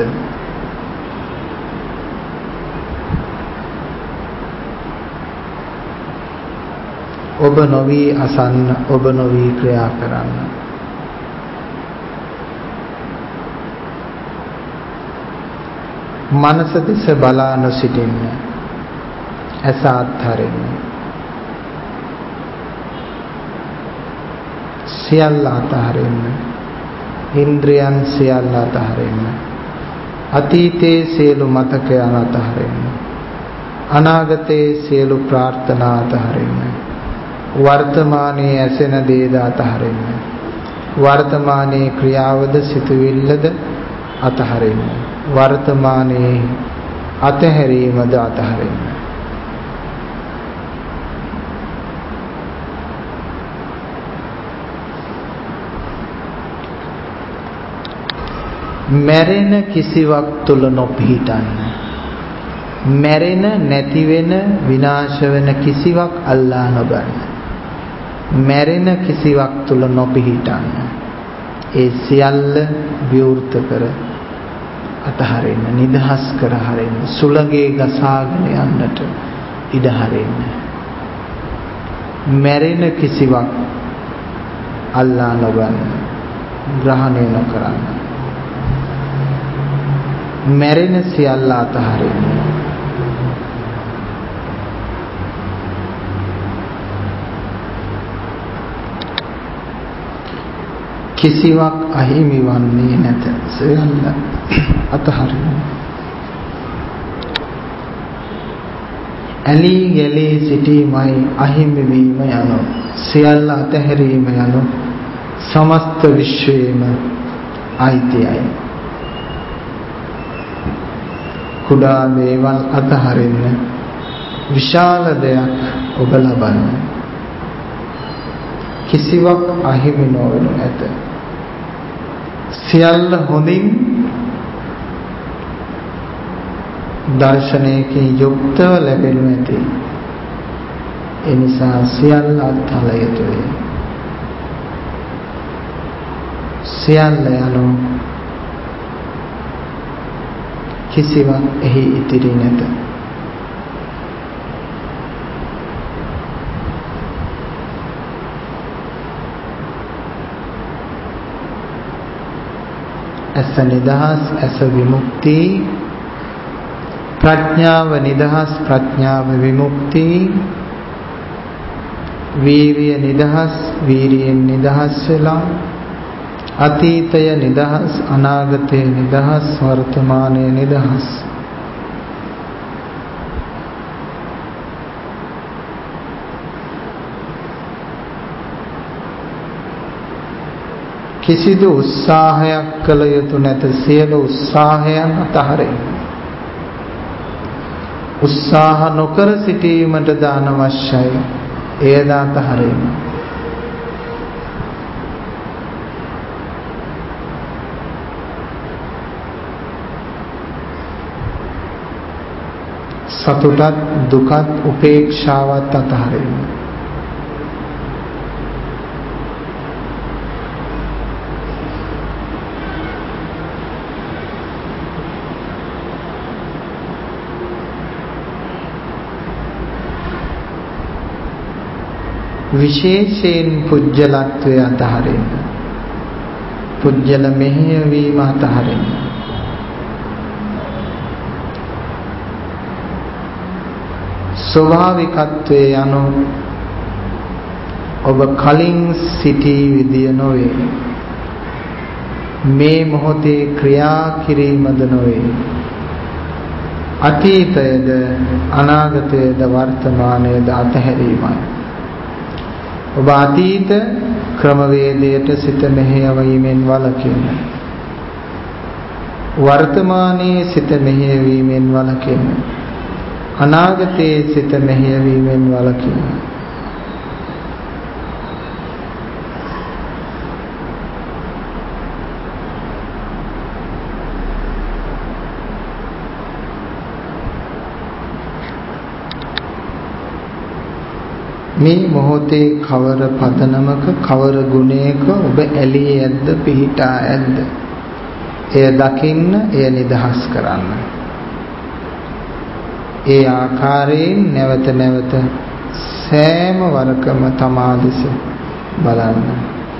ඔබ නොවි අසන්න, ඔබ නොවි ක්‍රියා කරන්න. මනස දෙස බලා නොසිටින්න. ඇස අත්හරින්න. සියල්ල අතහරින්න. ඉන්ද්‍රියන් සියල්ල අතහරින්න. අතීතයේ සියලු මතකයන් අතහරින්න. අනාගතයේ සියලු ප්‍රාර්ථනා අතහරින්න. වර්තමානයේ ඇසෙන දේද අතහරින්න. වර්තමානයේ ක්‍රියාවද සිතුවිල්ලද අතහරින්න. වර්තමානයේ අතහැරීමද අතහරින්න. මැරෙන කිසිවක් තුල නොපිහිටන්න. මැරෙන, නැති වෙන, විනාශ වෙන කිසිවක් අල්ලා නොගන්න. මැරෙන කිසිවක් තුල නොපිහිටන්න. ඒ සියල්ල විවෘත කර අතහරින්න, නිදහස් කර හරින්න, සුළඟේ ගසාගෙන යන්නට ඉඩ හරින්න. මැරෙන කිසිවක් අල්ලා නොගන්න, ග්‍රහණය නොකරන්න. මැරෙන සියල්ල අතහරින්න. කිසිවක් අහිමි වන්නේ නැත. සියල්ල අතහරින්න. ඇලී ගැලී සිටීමයි අහිමි වීම යනු, සියල්ල අතහැරීම යනු සමස්ත විශ්වයේම අයිතියයි. කුඩා දේවල් අතහරින්න, විශාල දෙයක් ඔබ ලබන්න. කිසිවක් අහිමි නොවනු ඇත. සියල්ල හොඳින් දර්ශනයකින් යුක්තව ලැබෙනු ඇති. ඒ නිසා සියල්ල අත්හල යුතුය. සියල්ල යනු කිසිවක් එහි ඉතිරි නැත. ඇස නිදහස්, ඇස විමුක්ති. ප්‍රඥාව නිදහස්, ප්‍රඥාව විමුක්ති. වීරිය නිදහස්, වීරියෙන් නිදහස් වෙලා. අතීතය නිදහස්, අනාගතය නිදහස්, වර්තමානය නිදහස්. කිසිදු උත්සාහයක් කළ යුතු නැත. සියලු උත්සාහයන් අතහරින්න. උත්සාහ නොකර සිටීමට දාන අවශ්‍යයි. එයද අතහරින්න. සතුටත්, දුකත්, උපේක්ෂාවත් අතහරින්න. විශේෂයෙන් පුජ්‍යලත්වය අතහරින්න. පුජ්‍යල මෙහෙයවීම අතහරින්න. ස්වභාවිකත්වයේ යනු ඔබ කලින් සිටි විදිය නොවේ. මේ මොහොතේ ක්‍රියා කිරීමද නොවේ. අතීතයේද අනාගතයේද වර්තමානයේද අතහැරීමයි. ඔබ අතීත ක්‍රමවේදයට සිත මෙහෙයවීමෙන් වළකින්න. වර්තමානයේ සිත මෙහෙයවීමෙන් වළකින්න. අනාගතයේ සිත මෙහෙයවීමෙන් වළකින්න. මේ මොහොතේ කවර පදනමක කවර ගුණයක ඔබ ඇලී ඇද්ද පිහිටා ඇද්ද? එය දකින්න, එය නිදහස් කරන්න. ඒ ආකාරයෙන් නැවත නැවත සෑම වරකම තමා දෙස බලන්න.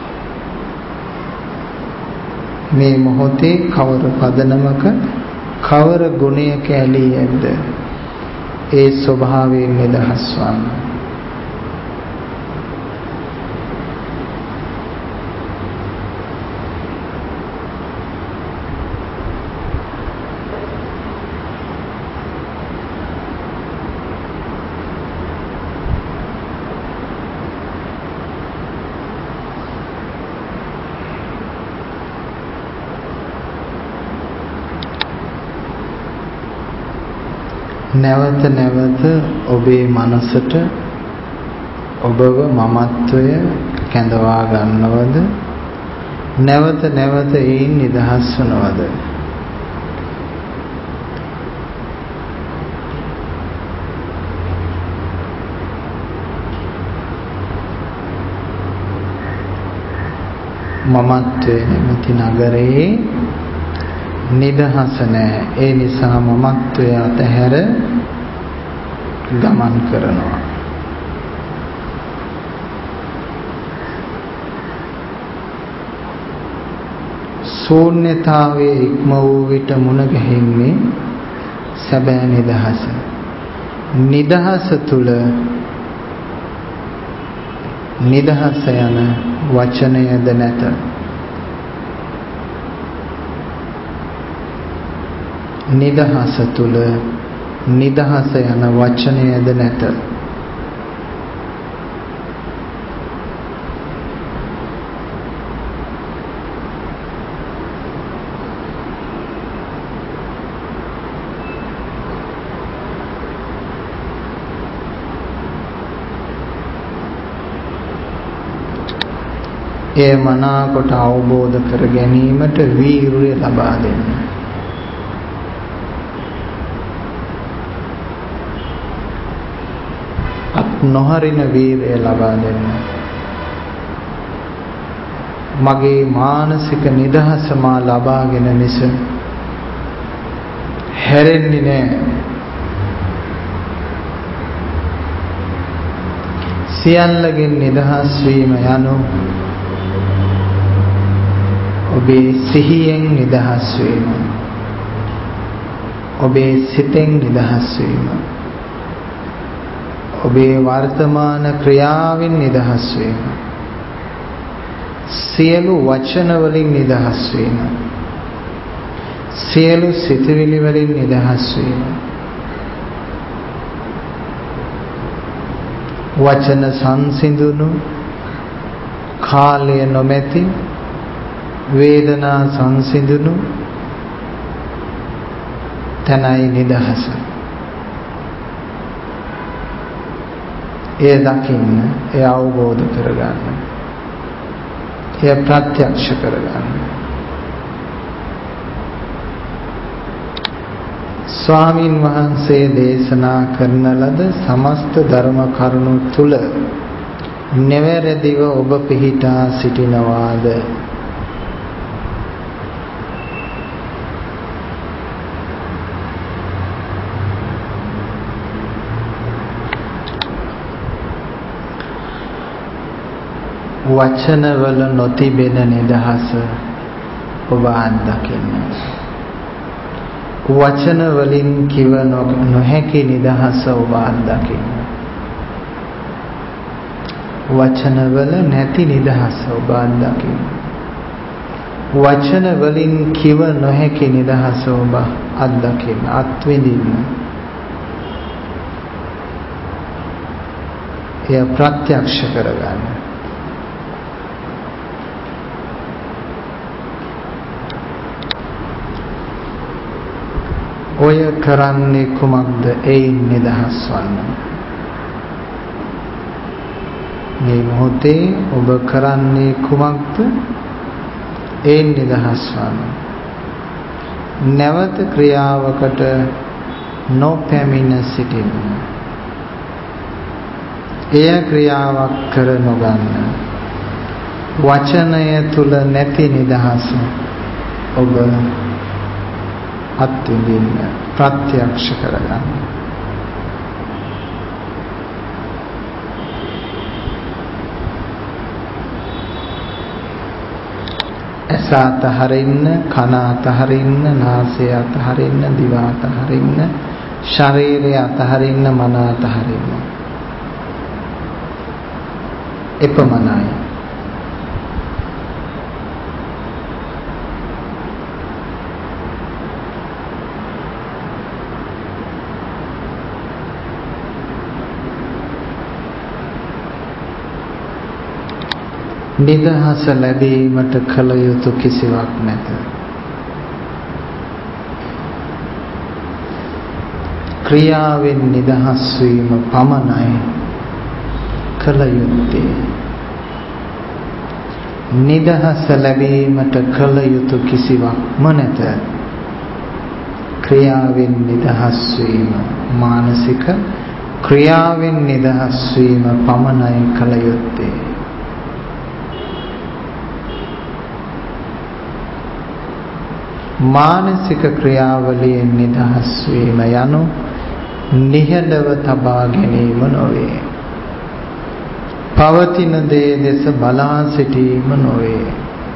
මේ මොහොතේ කවර පදනමක කවර ගුණයක ඇලී ඇද්ද? ඒ ස්වභාවයෙන් නිදහස් වන්න. නැවත නැවත ඔබේ මනසට ඔබව මමත්වය කැඳවා ගන්නවද? නැවත නැවත ඒන් නිදහස් වනවද? මමත්වයේ නැමැති නගරේ නිදහස නැහැ. ඒ නිසා මමත්වය අතහැර ගමන් කරනවා. ශූන්‍යතාවයේ ඉක්ම වූ විට මුණ ගැහෙන්නේ සැබෑ නිදහස. නිදහස තුල නිදහස යන වචනයද නැත. නිදහස තුල නිදහස යන වචනයද නැත. ඒ මනාකොට අවබෝධ කර ගැනීමට වීර්යය ලබා දෙන්න. නොහරින වීරය ලබා දෙන්න. මගේ මානසික නිදහස මා ලබාගෙන නිසා හැරෙන්නේ නැහැ. සියල්ලකින් නිදහස් වීම යනු ඔබේ සිහියෙන් නිදහස් වීම, ඔබේ සිතෙන් නිදහස් වීම, ඔබේ වර්තමාන ක්‍රියාවෙන් නිදහස් වීම, සියලු වචන වලින් නිදහස් වීම, සියලු සිතුවිලි වලින් නිදහස් වීම, වචන සංසිඳුණු, කාලය නොමැති, වේදනා සංසිඳුණු තනයි නිදහස. එය දකින්න, එය අවබෝධ කරගන්න, එය ප්‍රත්‍යක්ෂ කරගන්න. ස්වාමින් වහන්සේ දේශනා කරන ලද සමස්ත ධර්ම කරුණු තුල නිවැරදිව ඔබ පිහිටා සිටිනවාද? වචනවල නොතිබෙන නිදහස ඔබ අත්දකින්න. වචන වලින් කිව නොහැකි නිදහස ඔබ අත්දකින්න. වචන වල නැති නිදහස ඔබ අත්දකින්න. වචන වලින් කිව නොහැකි නිදහස ඔබ අත්දකින්න, අත්විඳින්න. එය ප්‍රත්‍යක්ෂ කරගන්න. ඔය කරන්නේ කුමක්ද? එයින් නිදහස් වන්න. මේ මොහොතේ ඔබ කරන්නේ කුමක්ද? එයින් නිදහස් වන්න. නැවත ක්‍රියාවකට නොපැමිණ සිටින්න. එය ක්‍රියාවක් කර නොගන්න. වචනය තුල නැති නිදහස ඔබ අත්විඳින්න, ප්‍රත්‍යක්ෂ කරගන්න. ඇස අතහරින්න, කන අතහරින්න, නාසය අතහරින්න, දිව අතහරින්න, ශරීරය අතහරින්න, මන අතහරින්න. එපමණයි. නිදහස ලැබීමට කල යුතු කිසිවක් නැත. ක්‍රියාවෙන් නිදහස් වීම පමණයි කල යුත්තේ. නිදහස ලැබීමට කල යුතු කිසිවක්ම නැත. ක්‍රියාවෙන් නිදහස් වීම, මානසික ක්‍රියාවෙන් නිදහස් වීම පමණයි කල යුත්තේ. මානසික ක්‍රියාවලියෙන් නිදහස් වීම යනු නිහඬව තබා ගැනීම නොවේ. පවතින දේ දෙස බලා සිටීම නොවේ.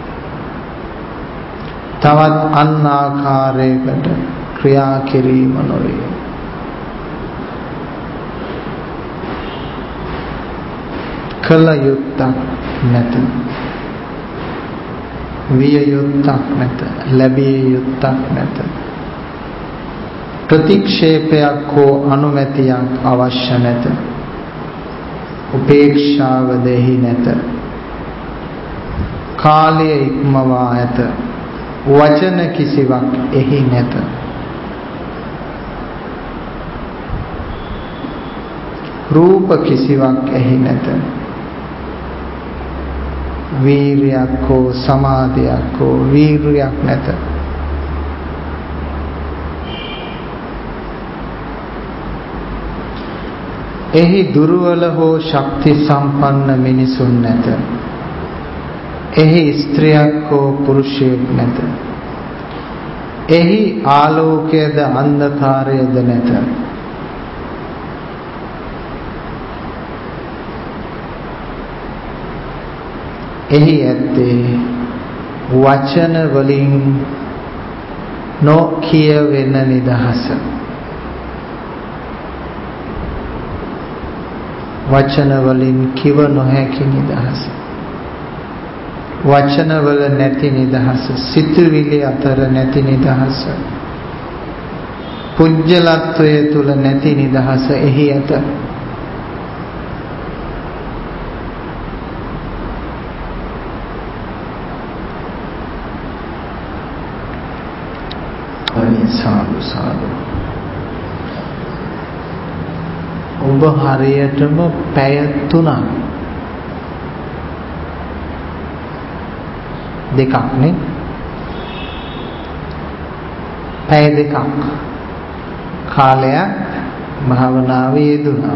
තවත් අන් ආකාරයකට ක්‍රියා කිරීම නොවේ. කල යුත්තක් නැත. විය යුත්තක් නැත. ලැබිය යුත්තක් නැත. ප්‍රතික්ෂේපයක් හෝ අනුමැතියක් අවශ්‍ය නැත. උපේක්ෂාව දෙහි නැත. කාලය ඉක්මවා ඇත. වචන කිසිවක් එහි නැත. රූප කිසිවක් එහි නැත. වීර්යයක් හෝ සමාධියක් හෝ වීර්යයක් නැත. එහි දුර්වල හෝ ශක්ති සම්පන්න මිනිසුන් නැත. එහි ස්ත්‍රියක් හෝ පුරුෂයෙක් නැත. එහි ආලෝකයද අන්ධකාරයද නැත. එහි ඇත්තේ වචන වලින් නොකියවෙන නිදහස. වචන වලින් කිව නොහැකි නිදහස. වචන වල නැති නිදහස. සිතුවිලි අතර නැති නිදහස. පුජ්‍යලත්වය තුල නැති නිදහස එහි ඇත. සාදු සාදු. ඔබ හරියටම පැය තුනක් දෙකක් නේ පැය දෙකක් කාලයක් භාවනාවේ යෙදුණා.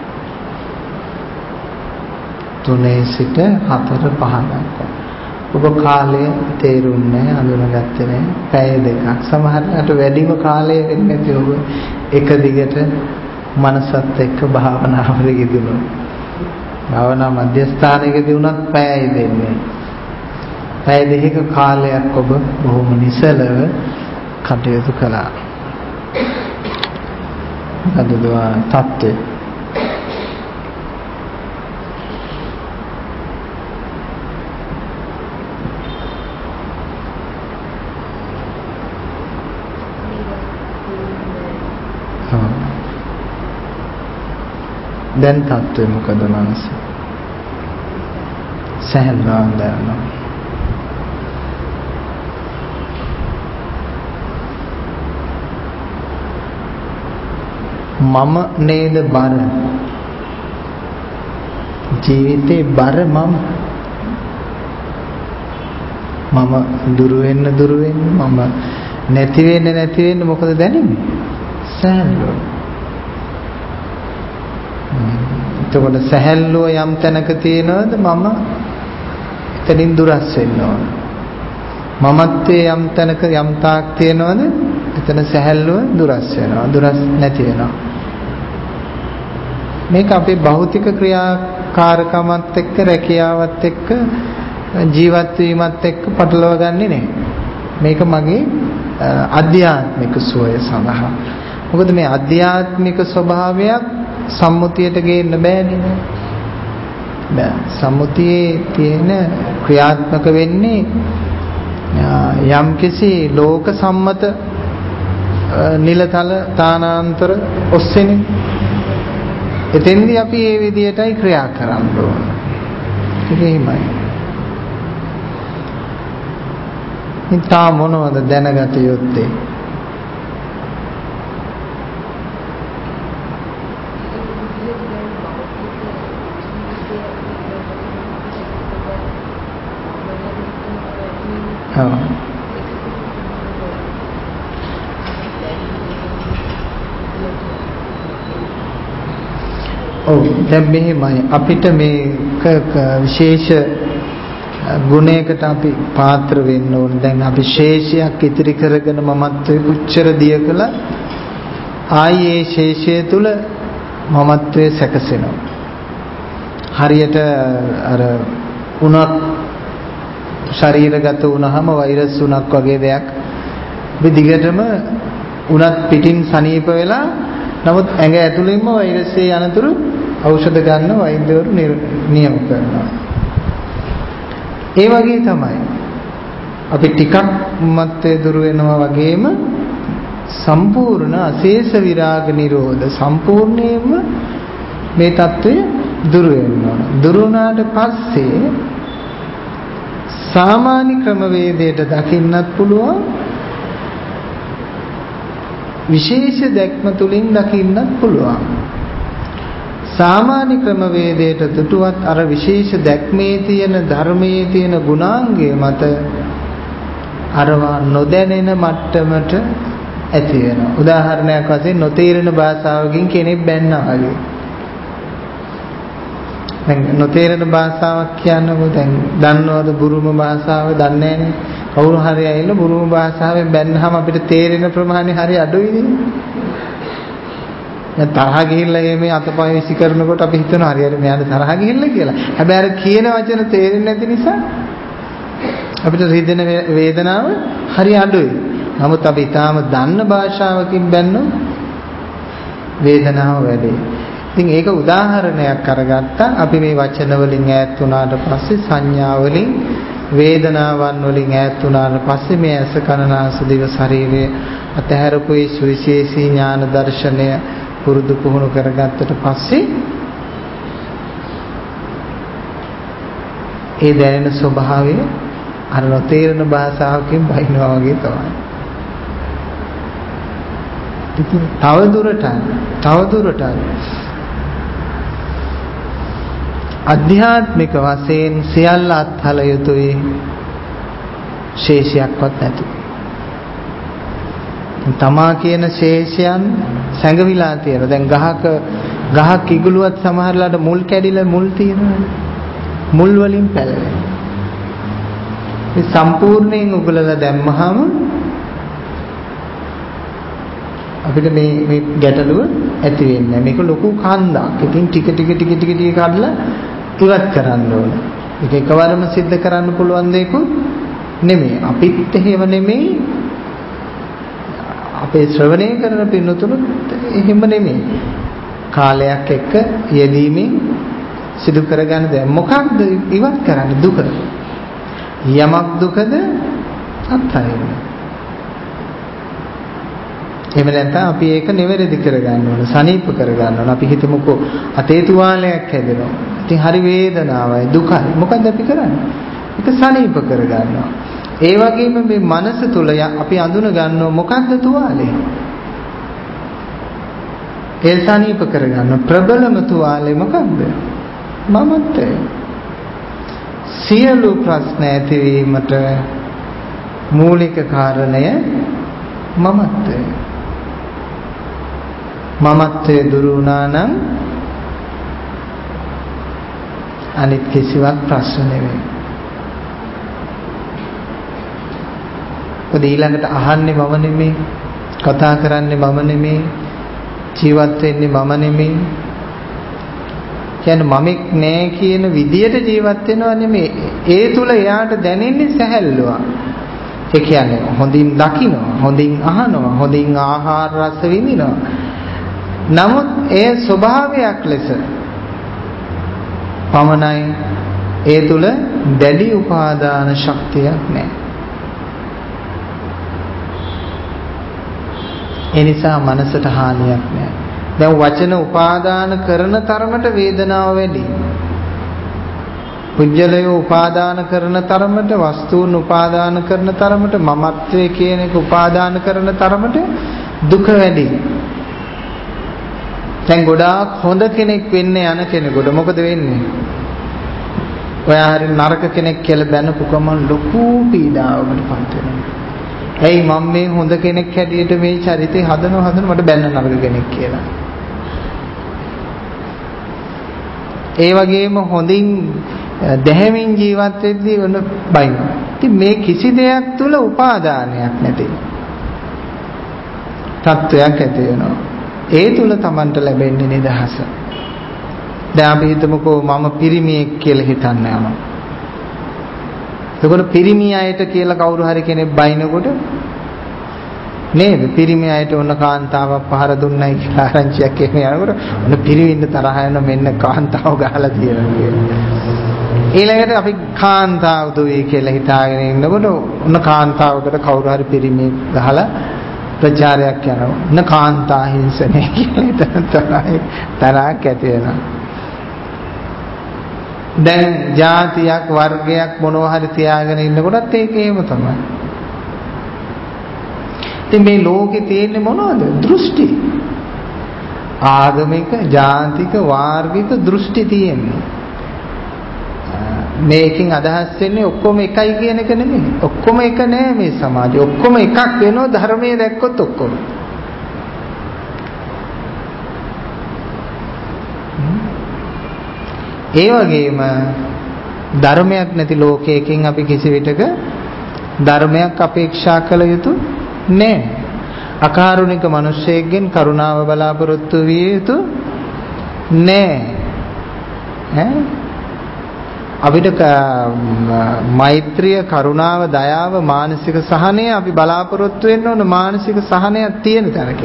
තුනේ සිට හතර පහ දක්වා. ඔබ කාලය තේරුන්නේ හඳුනාගත්තේ නැහැ. පැය දෙකක් සමහරවිට වැඩිම කාලය වෙන්නේ නැති ඔබ එක දිගට මනසත් එක්ක භාවනාවට යෙදුණා. භාවනා මධ්‍යස්ථානයකදී වුණත් පැයයි දෙන්නේ. පැය දෙකක කාලයක් ඔබ බොහොම නිසලව කටයුතු කළා. මොකද තත්ත්වය? දැන් තත්ත්වය මොකද මනස? සැහැල්ලුවක් දැනෙනවා. මම නේද බර? ජීවිතේ බර මම. මම දුර වෙන්න දුර වෙන්න මම නැති වෙන්න නැති වෙන්න මොකද දැනෙන්නේ? සැහැල්ලුව. එතකොට සැහැල්ලුව යම් තැනක තියෙනවද මම එතනින් දුරස් වෙන්න ඕන. මමත්වයේ යම් තැනක යම් තාක් තියෙනවද එතන සැහැල්ලුව දුරස් වෙනවා. දුරස් නැති වෙනවා. මේක අපේ භෞතික ක්‍රියාකාරකමත් එක්ක රැකියාවත් එක්ක ජීවත් වීමත් එක්ක පටලවා ගන්නෙ නෑ. මේක මගේ අධ්‍යාත්මික සුවය සඳහා. මොකද මේ අධ්‍යාත්මික ස්වභාවයක් සම්මුතියට ගේන්න බෑනේ. බෑ. සම්මුතියේ තියෙන ක්‍රියාත්මක වෙන්නේ යම්කිසි ලෝක සම්මත නිලතල තානාන්තර ඔස්සේනේ. එතෙන්දී අපි මේ විදියටයි ක්‍රියා කරන්න ඕන. ඒක එහෙමයි. ඉතා මොනවද දැනගත යුත්තේ? ඔව්. ඔව් දැන් මෙහෙමයි අපිට මේක විශේෂ ගුණයකට අපි පාත්‍ර වෙන්න ඕන. දැන් අපි ශේෂයක් ඉතිරි කරගෙන මමත්වයේ උච්චර දිය කළා. ආයේ ශේෂය තුල මමත්වයේ සැකසෙනවා. හරියට අර උණක් ශරීරගත වුණාම වෛරස් උණක් වගේ දෙයක් මේ දිගටම උණත් පිටින් සනීප වෙලා නමුත් ඇඟ ඇතුළෙන්ම වෛරස්යේ යනතුරු ඖෂධ ගන්න වෛද්‍යවරු නියම කරනවා. ඒ වගේ තමයි අපි ටිකක් මත්තේ දුර වෙනවා වගේම සම්පූර්ණ අශේෂ විරාග නිරෝධ සම්පූර්ණයෙන්ම මේ தত্ত্বය දුර වෙනවා. දුර වුණාට පස්සේ සාමාන්‍ය ක්‍රමවේදයට දකින්නත් පුළුවන් විශේෂ දැක්ම තුලින් දකින්නත් පුළුවන්. සාමාන්‍ය ක්‍රමවේදයට දුටුවත් අර විශේෂ දැක්මේ තියෙන ධර්මයේ තියෙන ගුණාංගය මත අරවා නොදැනෙන මට්ටමට ඇති වෙනවා. උදාහරණයක් වශයෙන් නොතේරෙන භාෂාවකින් කෙනෙක් බැන්නා වගේ. දැන් නොතේරෙන භාෂාවක් කියන්නකො දැන් දන්නවද බුරුම භාෂාව දන්නේ නැනේ. කවුරු හරි ඇවිල්ලා බුරුම භාෂාවෙන් බැන්නාම අපිට තේරෙන ප්‍රමාණය හරි අඩුයිනේ. දැන් තරහ ගිහිල්ලා මේ අතපය විසි කරනකොට අපි හිතනවා හරි හරි මෙයාට තරහ ගිහිල්ලා කියලා. හැබැයි අර කියන වචන තේරෙන්නේ නැති නිසා අපිට රිදෙන වේදනාව හරි අඩුයි. නමුත් අපි ඊටාම දන්න භාෂාවකින් බැන්නොත් වේදනාව වැඩි. ඉතින් ඒක උදාහරණයක් අරගත්තා. අපි මේ වචන වලින් ඈත් වුණාට පස්සේ සංඥා වලින් වේදනාවන් වලින් ඈත් වුණාට පස්සේ මේ ඇස කන නාසය දිව ශරීරය අතහැරපු ඒ සුවිශේෂී ඥාන දර්ශනය පුරුදු පුහුණු කරගත්තට පස්සේ ඒ දැනෙන ස්වභාවය අර නොතේරෙන භාෂාවකින් බහිනවා වගේ තමයි. ඉතින් තව දුරටත් තව දුරටත් අධ්‍යාත්මික වශයෙන් සියල්ල අත්හල යුතුයි ශේෂයක්වත් නැති. තමා කියන ශේෂයන් සැඟවිලා තියෙනවා. දැන් ගහක ගහක් ඉගුලුවත් සමහරලාට මුල් කැඩිලා මුල් තියෙනවා. මුල් වලින් පැලවෙනවා. මේ සම්පූර්ණයෙන් උගලලා දැම්මහම අපිට මේ මේ ගැටලුව ඇති වෙන්නේ නැහැ. මේක ලොකු කන්දක්. ඉතින් ටික ටික ටික ටික ටික කඩලා ඉවත් කරන්න ඕන. ඒක එකවරම සිද්ධ කරන්න පුළුවන් දෙයක් නෙමෙයි. අපිත් එහෙම නෙමෙයි. අපේ ශ්‍රවණය කරන පින්නතුණුත් එහෙම නෙමෙයි. කාලයක් එක්ක යෙදීමෙන් සිදු කරගන්න දේ මොකක්ද ඉවත් කරන්නේ? දුක. යමක් දුකද අත්හරින්න. එහෙම නැත්නම් අපි ඒක නිවැරදි කරගන්න ඕන, සනීප කරගන්න ඕන. අපි හිතමුකෝ අතේ තුවාලයක් හැදෙනවා. ඉතින් හරි වේදනාවයි, දුකයි. මොකද්ද අපි කරන්නේ? ඒක සනීප කරගන්නවා. ඒ වගේම මේ මනස තුල අපි අඳුන ගන්නවා මොකද්ද තුවාලේ? ඒ සනීප කරගන්න ප්‍රබලම තුවාලේ මොකද්ද? මමත්වය. සියලු ප්‍රශ්න ඇතිවීමට මූලික කාරණය මමත්වය. මමත්වයේ දුරු වුණා නම් අනිත් කිසිවක් ප්‍රශ්න නෙවෙයි. ඔද ඊළඟට අහන්නේ මම නෙමෙයි, කතා කරන්නේ මම නෙමෙයි, ජීවත් වෙන්නේ මම නෙමෙයි. කියන්නේ මමෙක් නෑ කියන විදියට ජීවත් වෙනවා නෙමෙයි. ඒ තුල එයාට දැනෙන්නේ සැහැල්ලුවක්. ඒ කියන්නේ හොඳින් දකිනවා, හොඳින් අහනවා, හොඳින් ආහාර රස විඳිනවා. නමුත් ඒ ස්වභාවයක් ලෙස පමණයි. ඒ තුල දැඩි උපාදාන ශක්තියක් නැහැ. ඒ නිසා මනසට හානියක් නැහැ. දැන් වචන උපාදාන කරන තරමට වේදනාව වැඩි. පුජ්‍යලය උපාදාන කරන තරමට, වස්තුන් උපාදාන කරන තරමට, මමත්වයේ කියන එක උපාදාන කරන තරමට දුක වැඩි. දැන් ගොඩාක් හොඳ කෙනෙක් වෙන්න යන කෙනෙකුට මොකද වෙන්නේ? ඔයා හරි නරක කෙනෙක් කියලා බැනපු ගමන් ලොකු පීඩාවකට පත් වෙනවා. ඇයි මම මේ හොඳ කෙනෙක් හැටියට මේ චරිතය හදනවා හදන මට බැන්න නරක කෙනෙක් කියලා. ඒ වගේම හොඳින් දැහැමින් ජීවත් වෙද්දී ඔන්න බයින. ඉතින් මේ කිසි දෙයක් තුල උපාදානයක් නැති තත්වයක් ඇති වෙනවා. ඒ තුල Tamanට ලැබෙන්නේ නිදහස. දැන් අපි හිතමුකෝ මම පිරිමියෙක් කියලා හිතන්න යනවා. එතකොට පිරිමි අයට කියලා කවුරු හරි කෙනෙක් බයිනකොට නේද? පිරිමි අයට ඔන්න කාන්තාවක් පහර දුන්නයි කියලා ආරංචියක් එහෙම යනකොට ඔන්න පිරිමින්න තරහ යන මෙන්න කාන්තාව ගහලා තියෙනවා කියලා. ඊළඟට අපි කාන්තාව දුවේ කියලා හිතාගෙන ඉන්නකොට ඔන්න කාන්තාවකට කවුරු හරි පිරිමි ගහලා ප්‍රචාරයක් යනවා. න කාන්තා හිංසනය කියලා තරහයි තරහක් ඇති වෙනවා. දැන් ජාතියක් වර්ගයක් මොනවා හරි තියාගෙන ඉන්නකොටත් ඒක එහෙම තමයි. ඉතින් මේ ලෝකේ තියෙන්නේ මොනවද? දෘෂ්ටි. ආගමික, ජාතික, වාර්ගික දෘෂ්ටි තියෙන්නේ. මේකෙන් අදහස් වෙන්නේ ඔක්කොම එකයි කියන එක නෙමෙයි. ඔක්කොම එක නෑ මේ සමාජය. ඔක්කොම එකක් වෙනවා ධර්මයේ දැක්කොත් ඔක්කොම. ඒ වගේම ධර්මයක් නැති ලෝකයකින් අපි කිසි විටක ධර්මයක් අපේක්ෂා කළ යුතු නැහැ. අකාරුණික මිනිසෙක්ගෙන් කරුණාව බලාපොරොත්තු විය යුතු නැහැ. ඈ අපිට මෛත්‍රිය, කරුණාව, දයාව, මානසික සහනය අපි බලාපොරොත්තු වෙන්න ඕන මානසික සහනයක් තියෙන තැනක.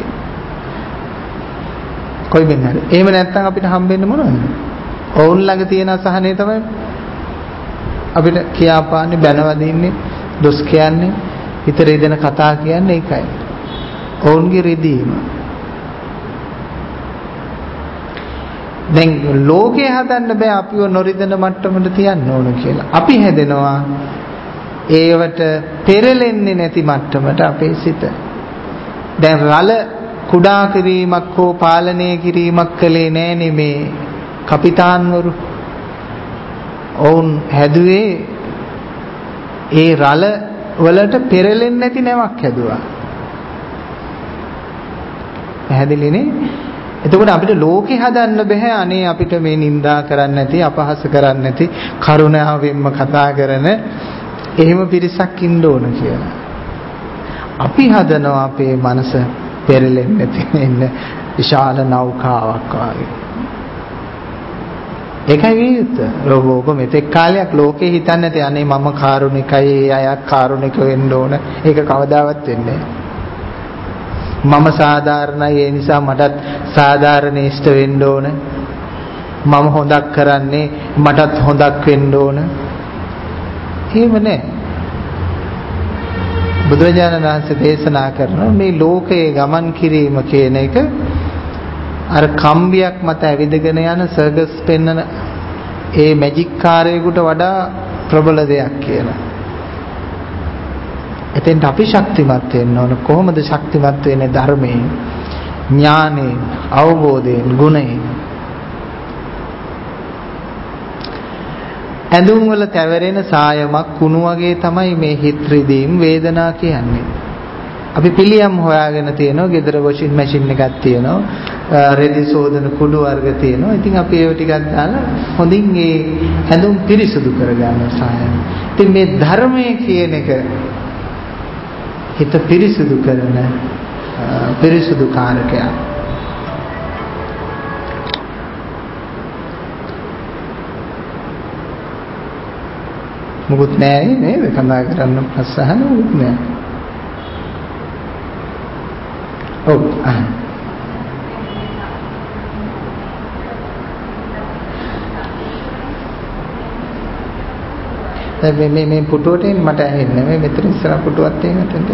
කොයි වෙන්නේ? එහෙම නැත්නම් අපිට හම්බෙන්නේ මොනවද? ඔවුන් ළඟ තියෙන අසහනය තමයි අපිට කියාපාන්නේ, බැනවදින්නේ, දොස් කියන්නේ, හිත රිදෙන කතා කියන්නේ ඒකයි. ඔවුන්ගේ රිදීම. දැන් ලෝකේ හදන්න බෑ අපිව නොරිදෙන මට්ටමට තියන්න ඕන කියලා. අපි හැදෙනවා ඒවට පෙරලෙන්නේ නැති මට්ටමට අපේ සිත. දැන් රළ කුඩා කිරීමක් හෝ පාලනය කිරීමක් කළේ නෑනේ මේ කපිතාන්වරු. ඔවුන් හැදුවේ ඒ රළ වලට පෙරලෙන්නේ නැති නැවක් හැදුවා. පැහැදිලිනේ? එතකොට අපිට ලෝකේ හදන්න බෑ අනේ අපිට මේ නිඳා කරන්න නැති, අපහාස කරන්න නැති, කරුණාවෙන්ම කතා කරන එහෙම පිරිසක් ඉන්න ඕන කියලා. අපි හදනවා අපේ මනස පෙරලෙන්නේ නැති ඉන්න විශාල නෞකාවක් වගේ. ඒකයි වියුත්. ඔබ මෙතෙක් කාලයක් ලෝකේ හිතන්නේ නැති අනේ මම කාරුණිකයි, අයත් කාරුණික වෙන්න ඕන. ඒක කවදාවත් වෙන්නේ නැහැ. මම සාධාරණයි ඒ නිසා මටත් සාධාරණ ඉෂ්ට වෙන්න ඕන. මම හොඳක් කරන්නේ මටත් හොඳක් වෙන්න ඕන. එහෙම නෑ. බුදුරජාණන් වහන්සේ දේශනා කරන මේ ලෝකයේ ගමන් කිරීම කියන එක අර කම්බියක් මත ඇවිදගෙන යන සර්කස් පෙන්නන ඒ මැජික් කාර්යයකට වඩා ප්‍රබල දෙයක් කියලා. එතෙන්ට අපි ශක්තිමත් වෙන්න ඕන. කොහොමද ශක්තිමත් වෙන්නේ? ධර්මයෙන්, ඥානයෙන්, අවබෝධයෙන්, ගුණයෙන්. ඇඳුම් වල තැවරෙන සායමක් කුණු වගේ තමයි මේ හිත රිදීම් වේදනා කියන්නේ. අපි පිළියම් හොයාගෙන තියෙනවා, ගෙදර වොෂින් මැෂින් එකක් තියෙනවා, රෙදි සෝදන කුඩු වර්ග තියෙනවා. ඉතින් අපි ඒව ටිකක් දාලා හොඳින් මේ ඇඳුම් පිරිසුදු කරගන්න සායම. ඉතින් මේ ධර්මයේ කියන එක හිත පිරිසුදු කරන පිරිසුදු කාරකයක්. මුකුත් නෑ නේද? කතා කරන්න ප්‍රශ්න මුකුත් නෑ. ඔව්. දැන් මේ මේ පුටුවට එන්න මට ඇහෙන්නේ මේ මෙතන ඉස්සර පුටුවක් තියෙන මෙතනට.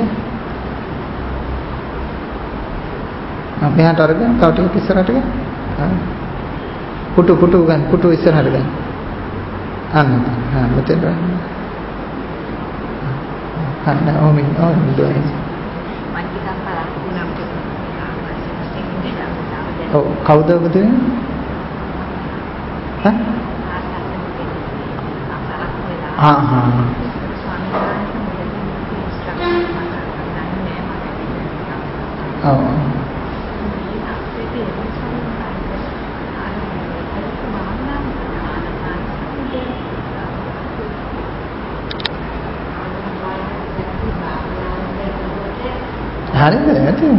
ආ මෙහාට අරගෙන තව ටිකක් ඉස්සරහට ගන්න. ආ පුටු පුටු ගන්න පුටු ඉස්සරහට ගන්න. අන්න හා මෙතන අන්න ඕමි ඕමි දුවයි. ඔව් කවුද ඔබද? හා ආ හා ඔව් හරිද?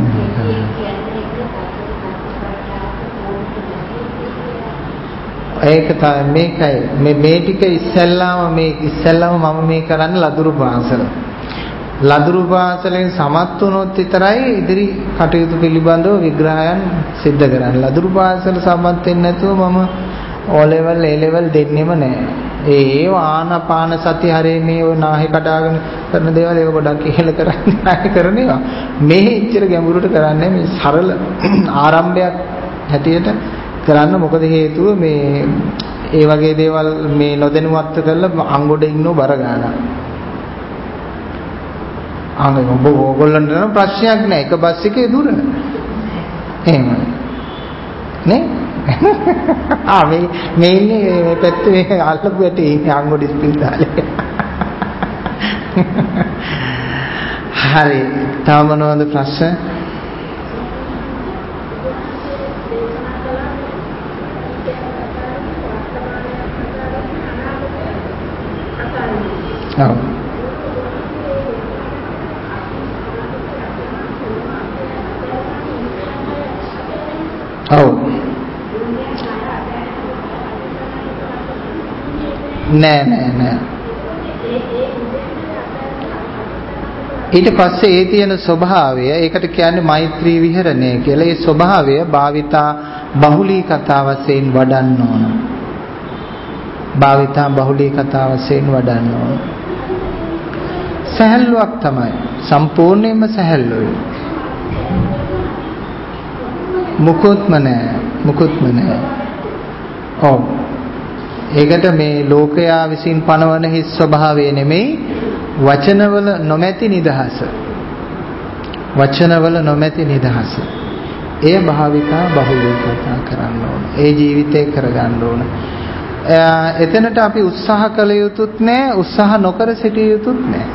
ඒක තමයි මේකයි මේ මේ ටික ඉස්සෙල්ලාම මේ ඉස්සෙල්ලාම මම මේ කරන්නේ ලදුරු පාසල. ලදුරු පාසලෙන් සමත් වුණොත් විතරයි ඉදිරි කටයුතු පිළිබඳව විග්‍රහයන් සිද්ධ කරන්නේ. ලදුරු පාසල සමත් වෙන්නේ නැතුව මම O level A level දෙන්නෙම නැහැ. ඒ ආනාපාන සති හරේනේ ඔය නාහේ කඩාගෙන කරන දේවල් ඒක ගොඩක් ඉහෙල කරන්නේ නැහැ කරන ඒවා. මේ ඉච්චර ගැඹුරට කරන්නේ මේ සරල ආරම්භයක් හැටියට කරන්න. මොකද හේතුව මේ ඒ වගේ දේවල් මේ නොදැනුවත්ව කරලා අංගොඩ ඉන්නව බර ගන්න. අංග ඔබ ඕගොල්ලන්ට නම් ප්‍රශ්නයක් නැහැ. එක බස් එකේ දුර. එහෙම නේ? ආ මේ මේ ඉන්නේ මේ පැත්තේ මේ අල්ලපු ඇටේ ඉන්නේ අංගොඩ ඉස්පිරිතාලේ. හරි. තව මොනවද ප්‍රශ්න? ඔව්. ඔව්. නෑ නෑ නෑ. ඊට පස්සේ ඒ තියෙන ස්වභාවය ඒකට කියන්නේ මෛත්‍රී විහරණය කියලා. ඒ ස්වභාවය භාවිතා බහුලී කතා වශයෙන් වඩන්න ඕන. භාවිතා බහුලී කතා වශයෙන් වඩන්න ඕන. සහැල්ලුවක් තමයි. සම්පූර්ණයෙන්ම සහැල්ලුයි. මුකුත්ම නෑ. මුකුත්ම නෑ. ඔව්. ඒකට මේ ලෝකයා විසින් පනවන හිස් ස්වභාවය නෙමෙයි වචනවල නොමැති නිදහස. වචනවල නොමැති නිදහස. ඒ භාවිතා බහුලී කතා කරන්න ඕන. ඒ ජීවිතේ කරගන්න ඕන. එතනට අපි උත්සාහ කළ යුතුත් නෑ, උත්සාහ නොකර සිටිය යුතුත් නෑ.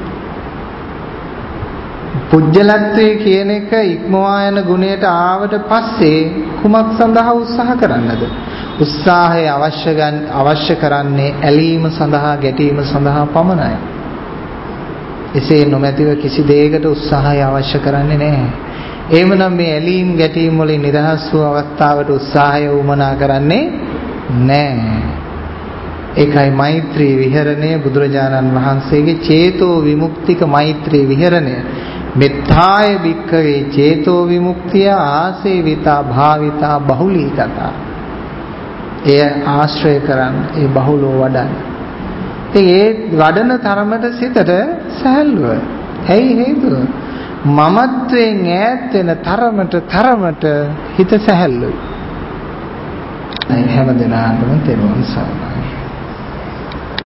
පුජ්‍යලත්වයේ කියන එක ඉක්මවා යන ගුණයට ආවට පස්සේ කුමක් සඳහා උත්සාහ කරන්නද? උත්සාහය අවශ්‍ය ගන්න අවශ්‍ය කරන්නේ ඇලීම සඳහා, ගැටීම සඳහා පමණයි. එසේ නොමැතිව කිසි දෙයකට උත්සාහය අවශ්‍ය කරන්නේ නැහැ. එහෙමනම් මේ ඇලීම් ගැටීම් වලින් නිදහස් වූ අවස්ථාවට උත්සාහය උමනා කරන්නේ නැහැ. ඒකයි මෛත්‍රී විහරණය බුදුරජාණන් වහන්සේගේ චේතෝ විමුක්තික මෛත්‍රී විහරණය. මෙත්තාය භික්ඛවේ චේතෝ විමුක්තිය ආසේවිතා භාවිතා බහුලීගතා. එය ආශ්‍රය කරන් ඒ බහුලෝ වඩන. ඉතින් ඒ වඩන තරමට සිතට සැහැල්ලුව. ඇයි හේතුව? මමත්වයෙන් ඈත් වෙන තරමට තරමට හිත සැහැල්ලුයි. හැම දිනාටම තෙරුවන් සරණයි.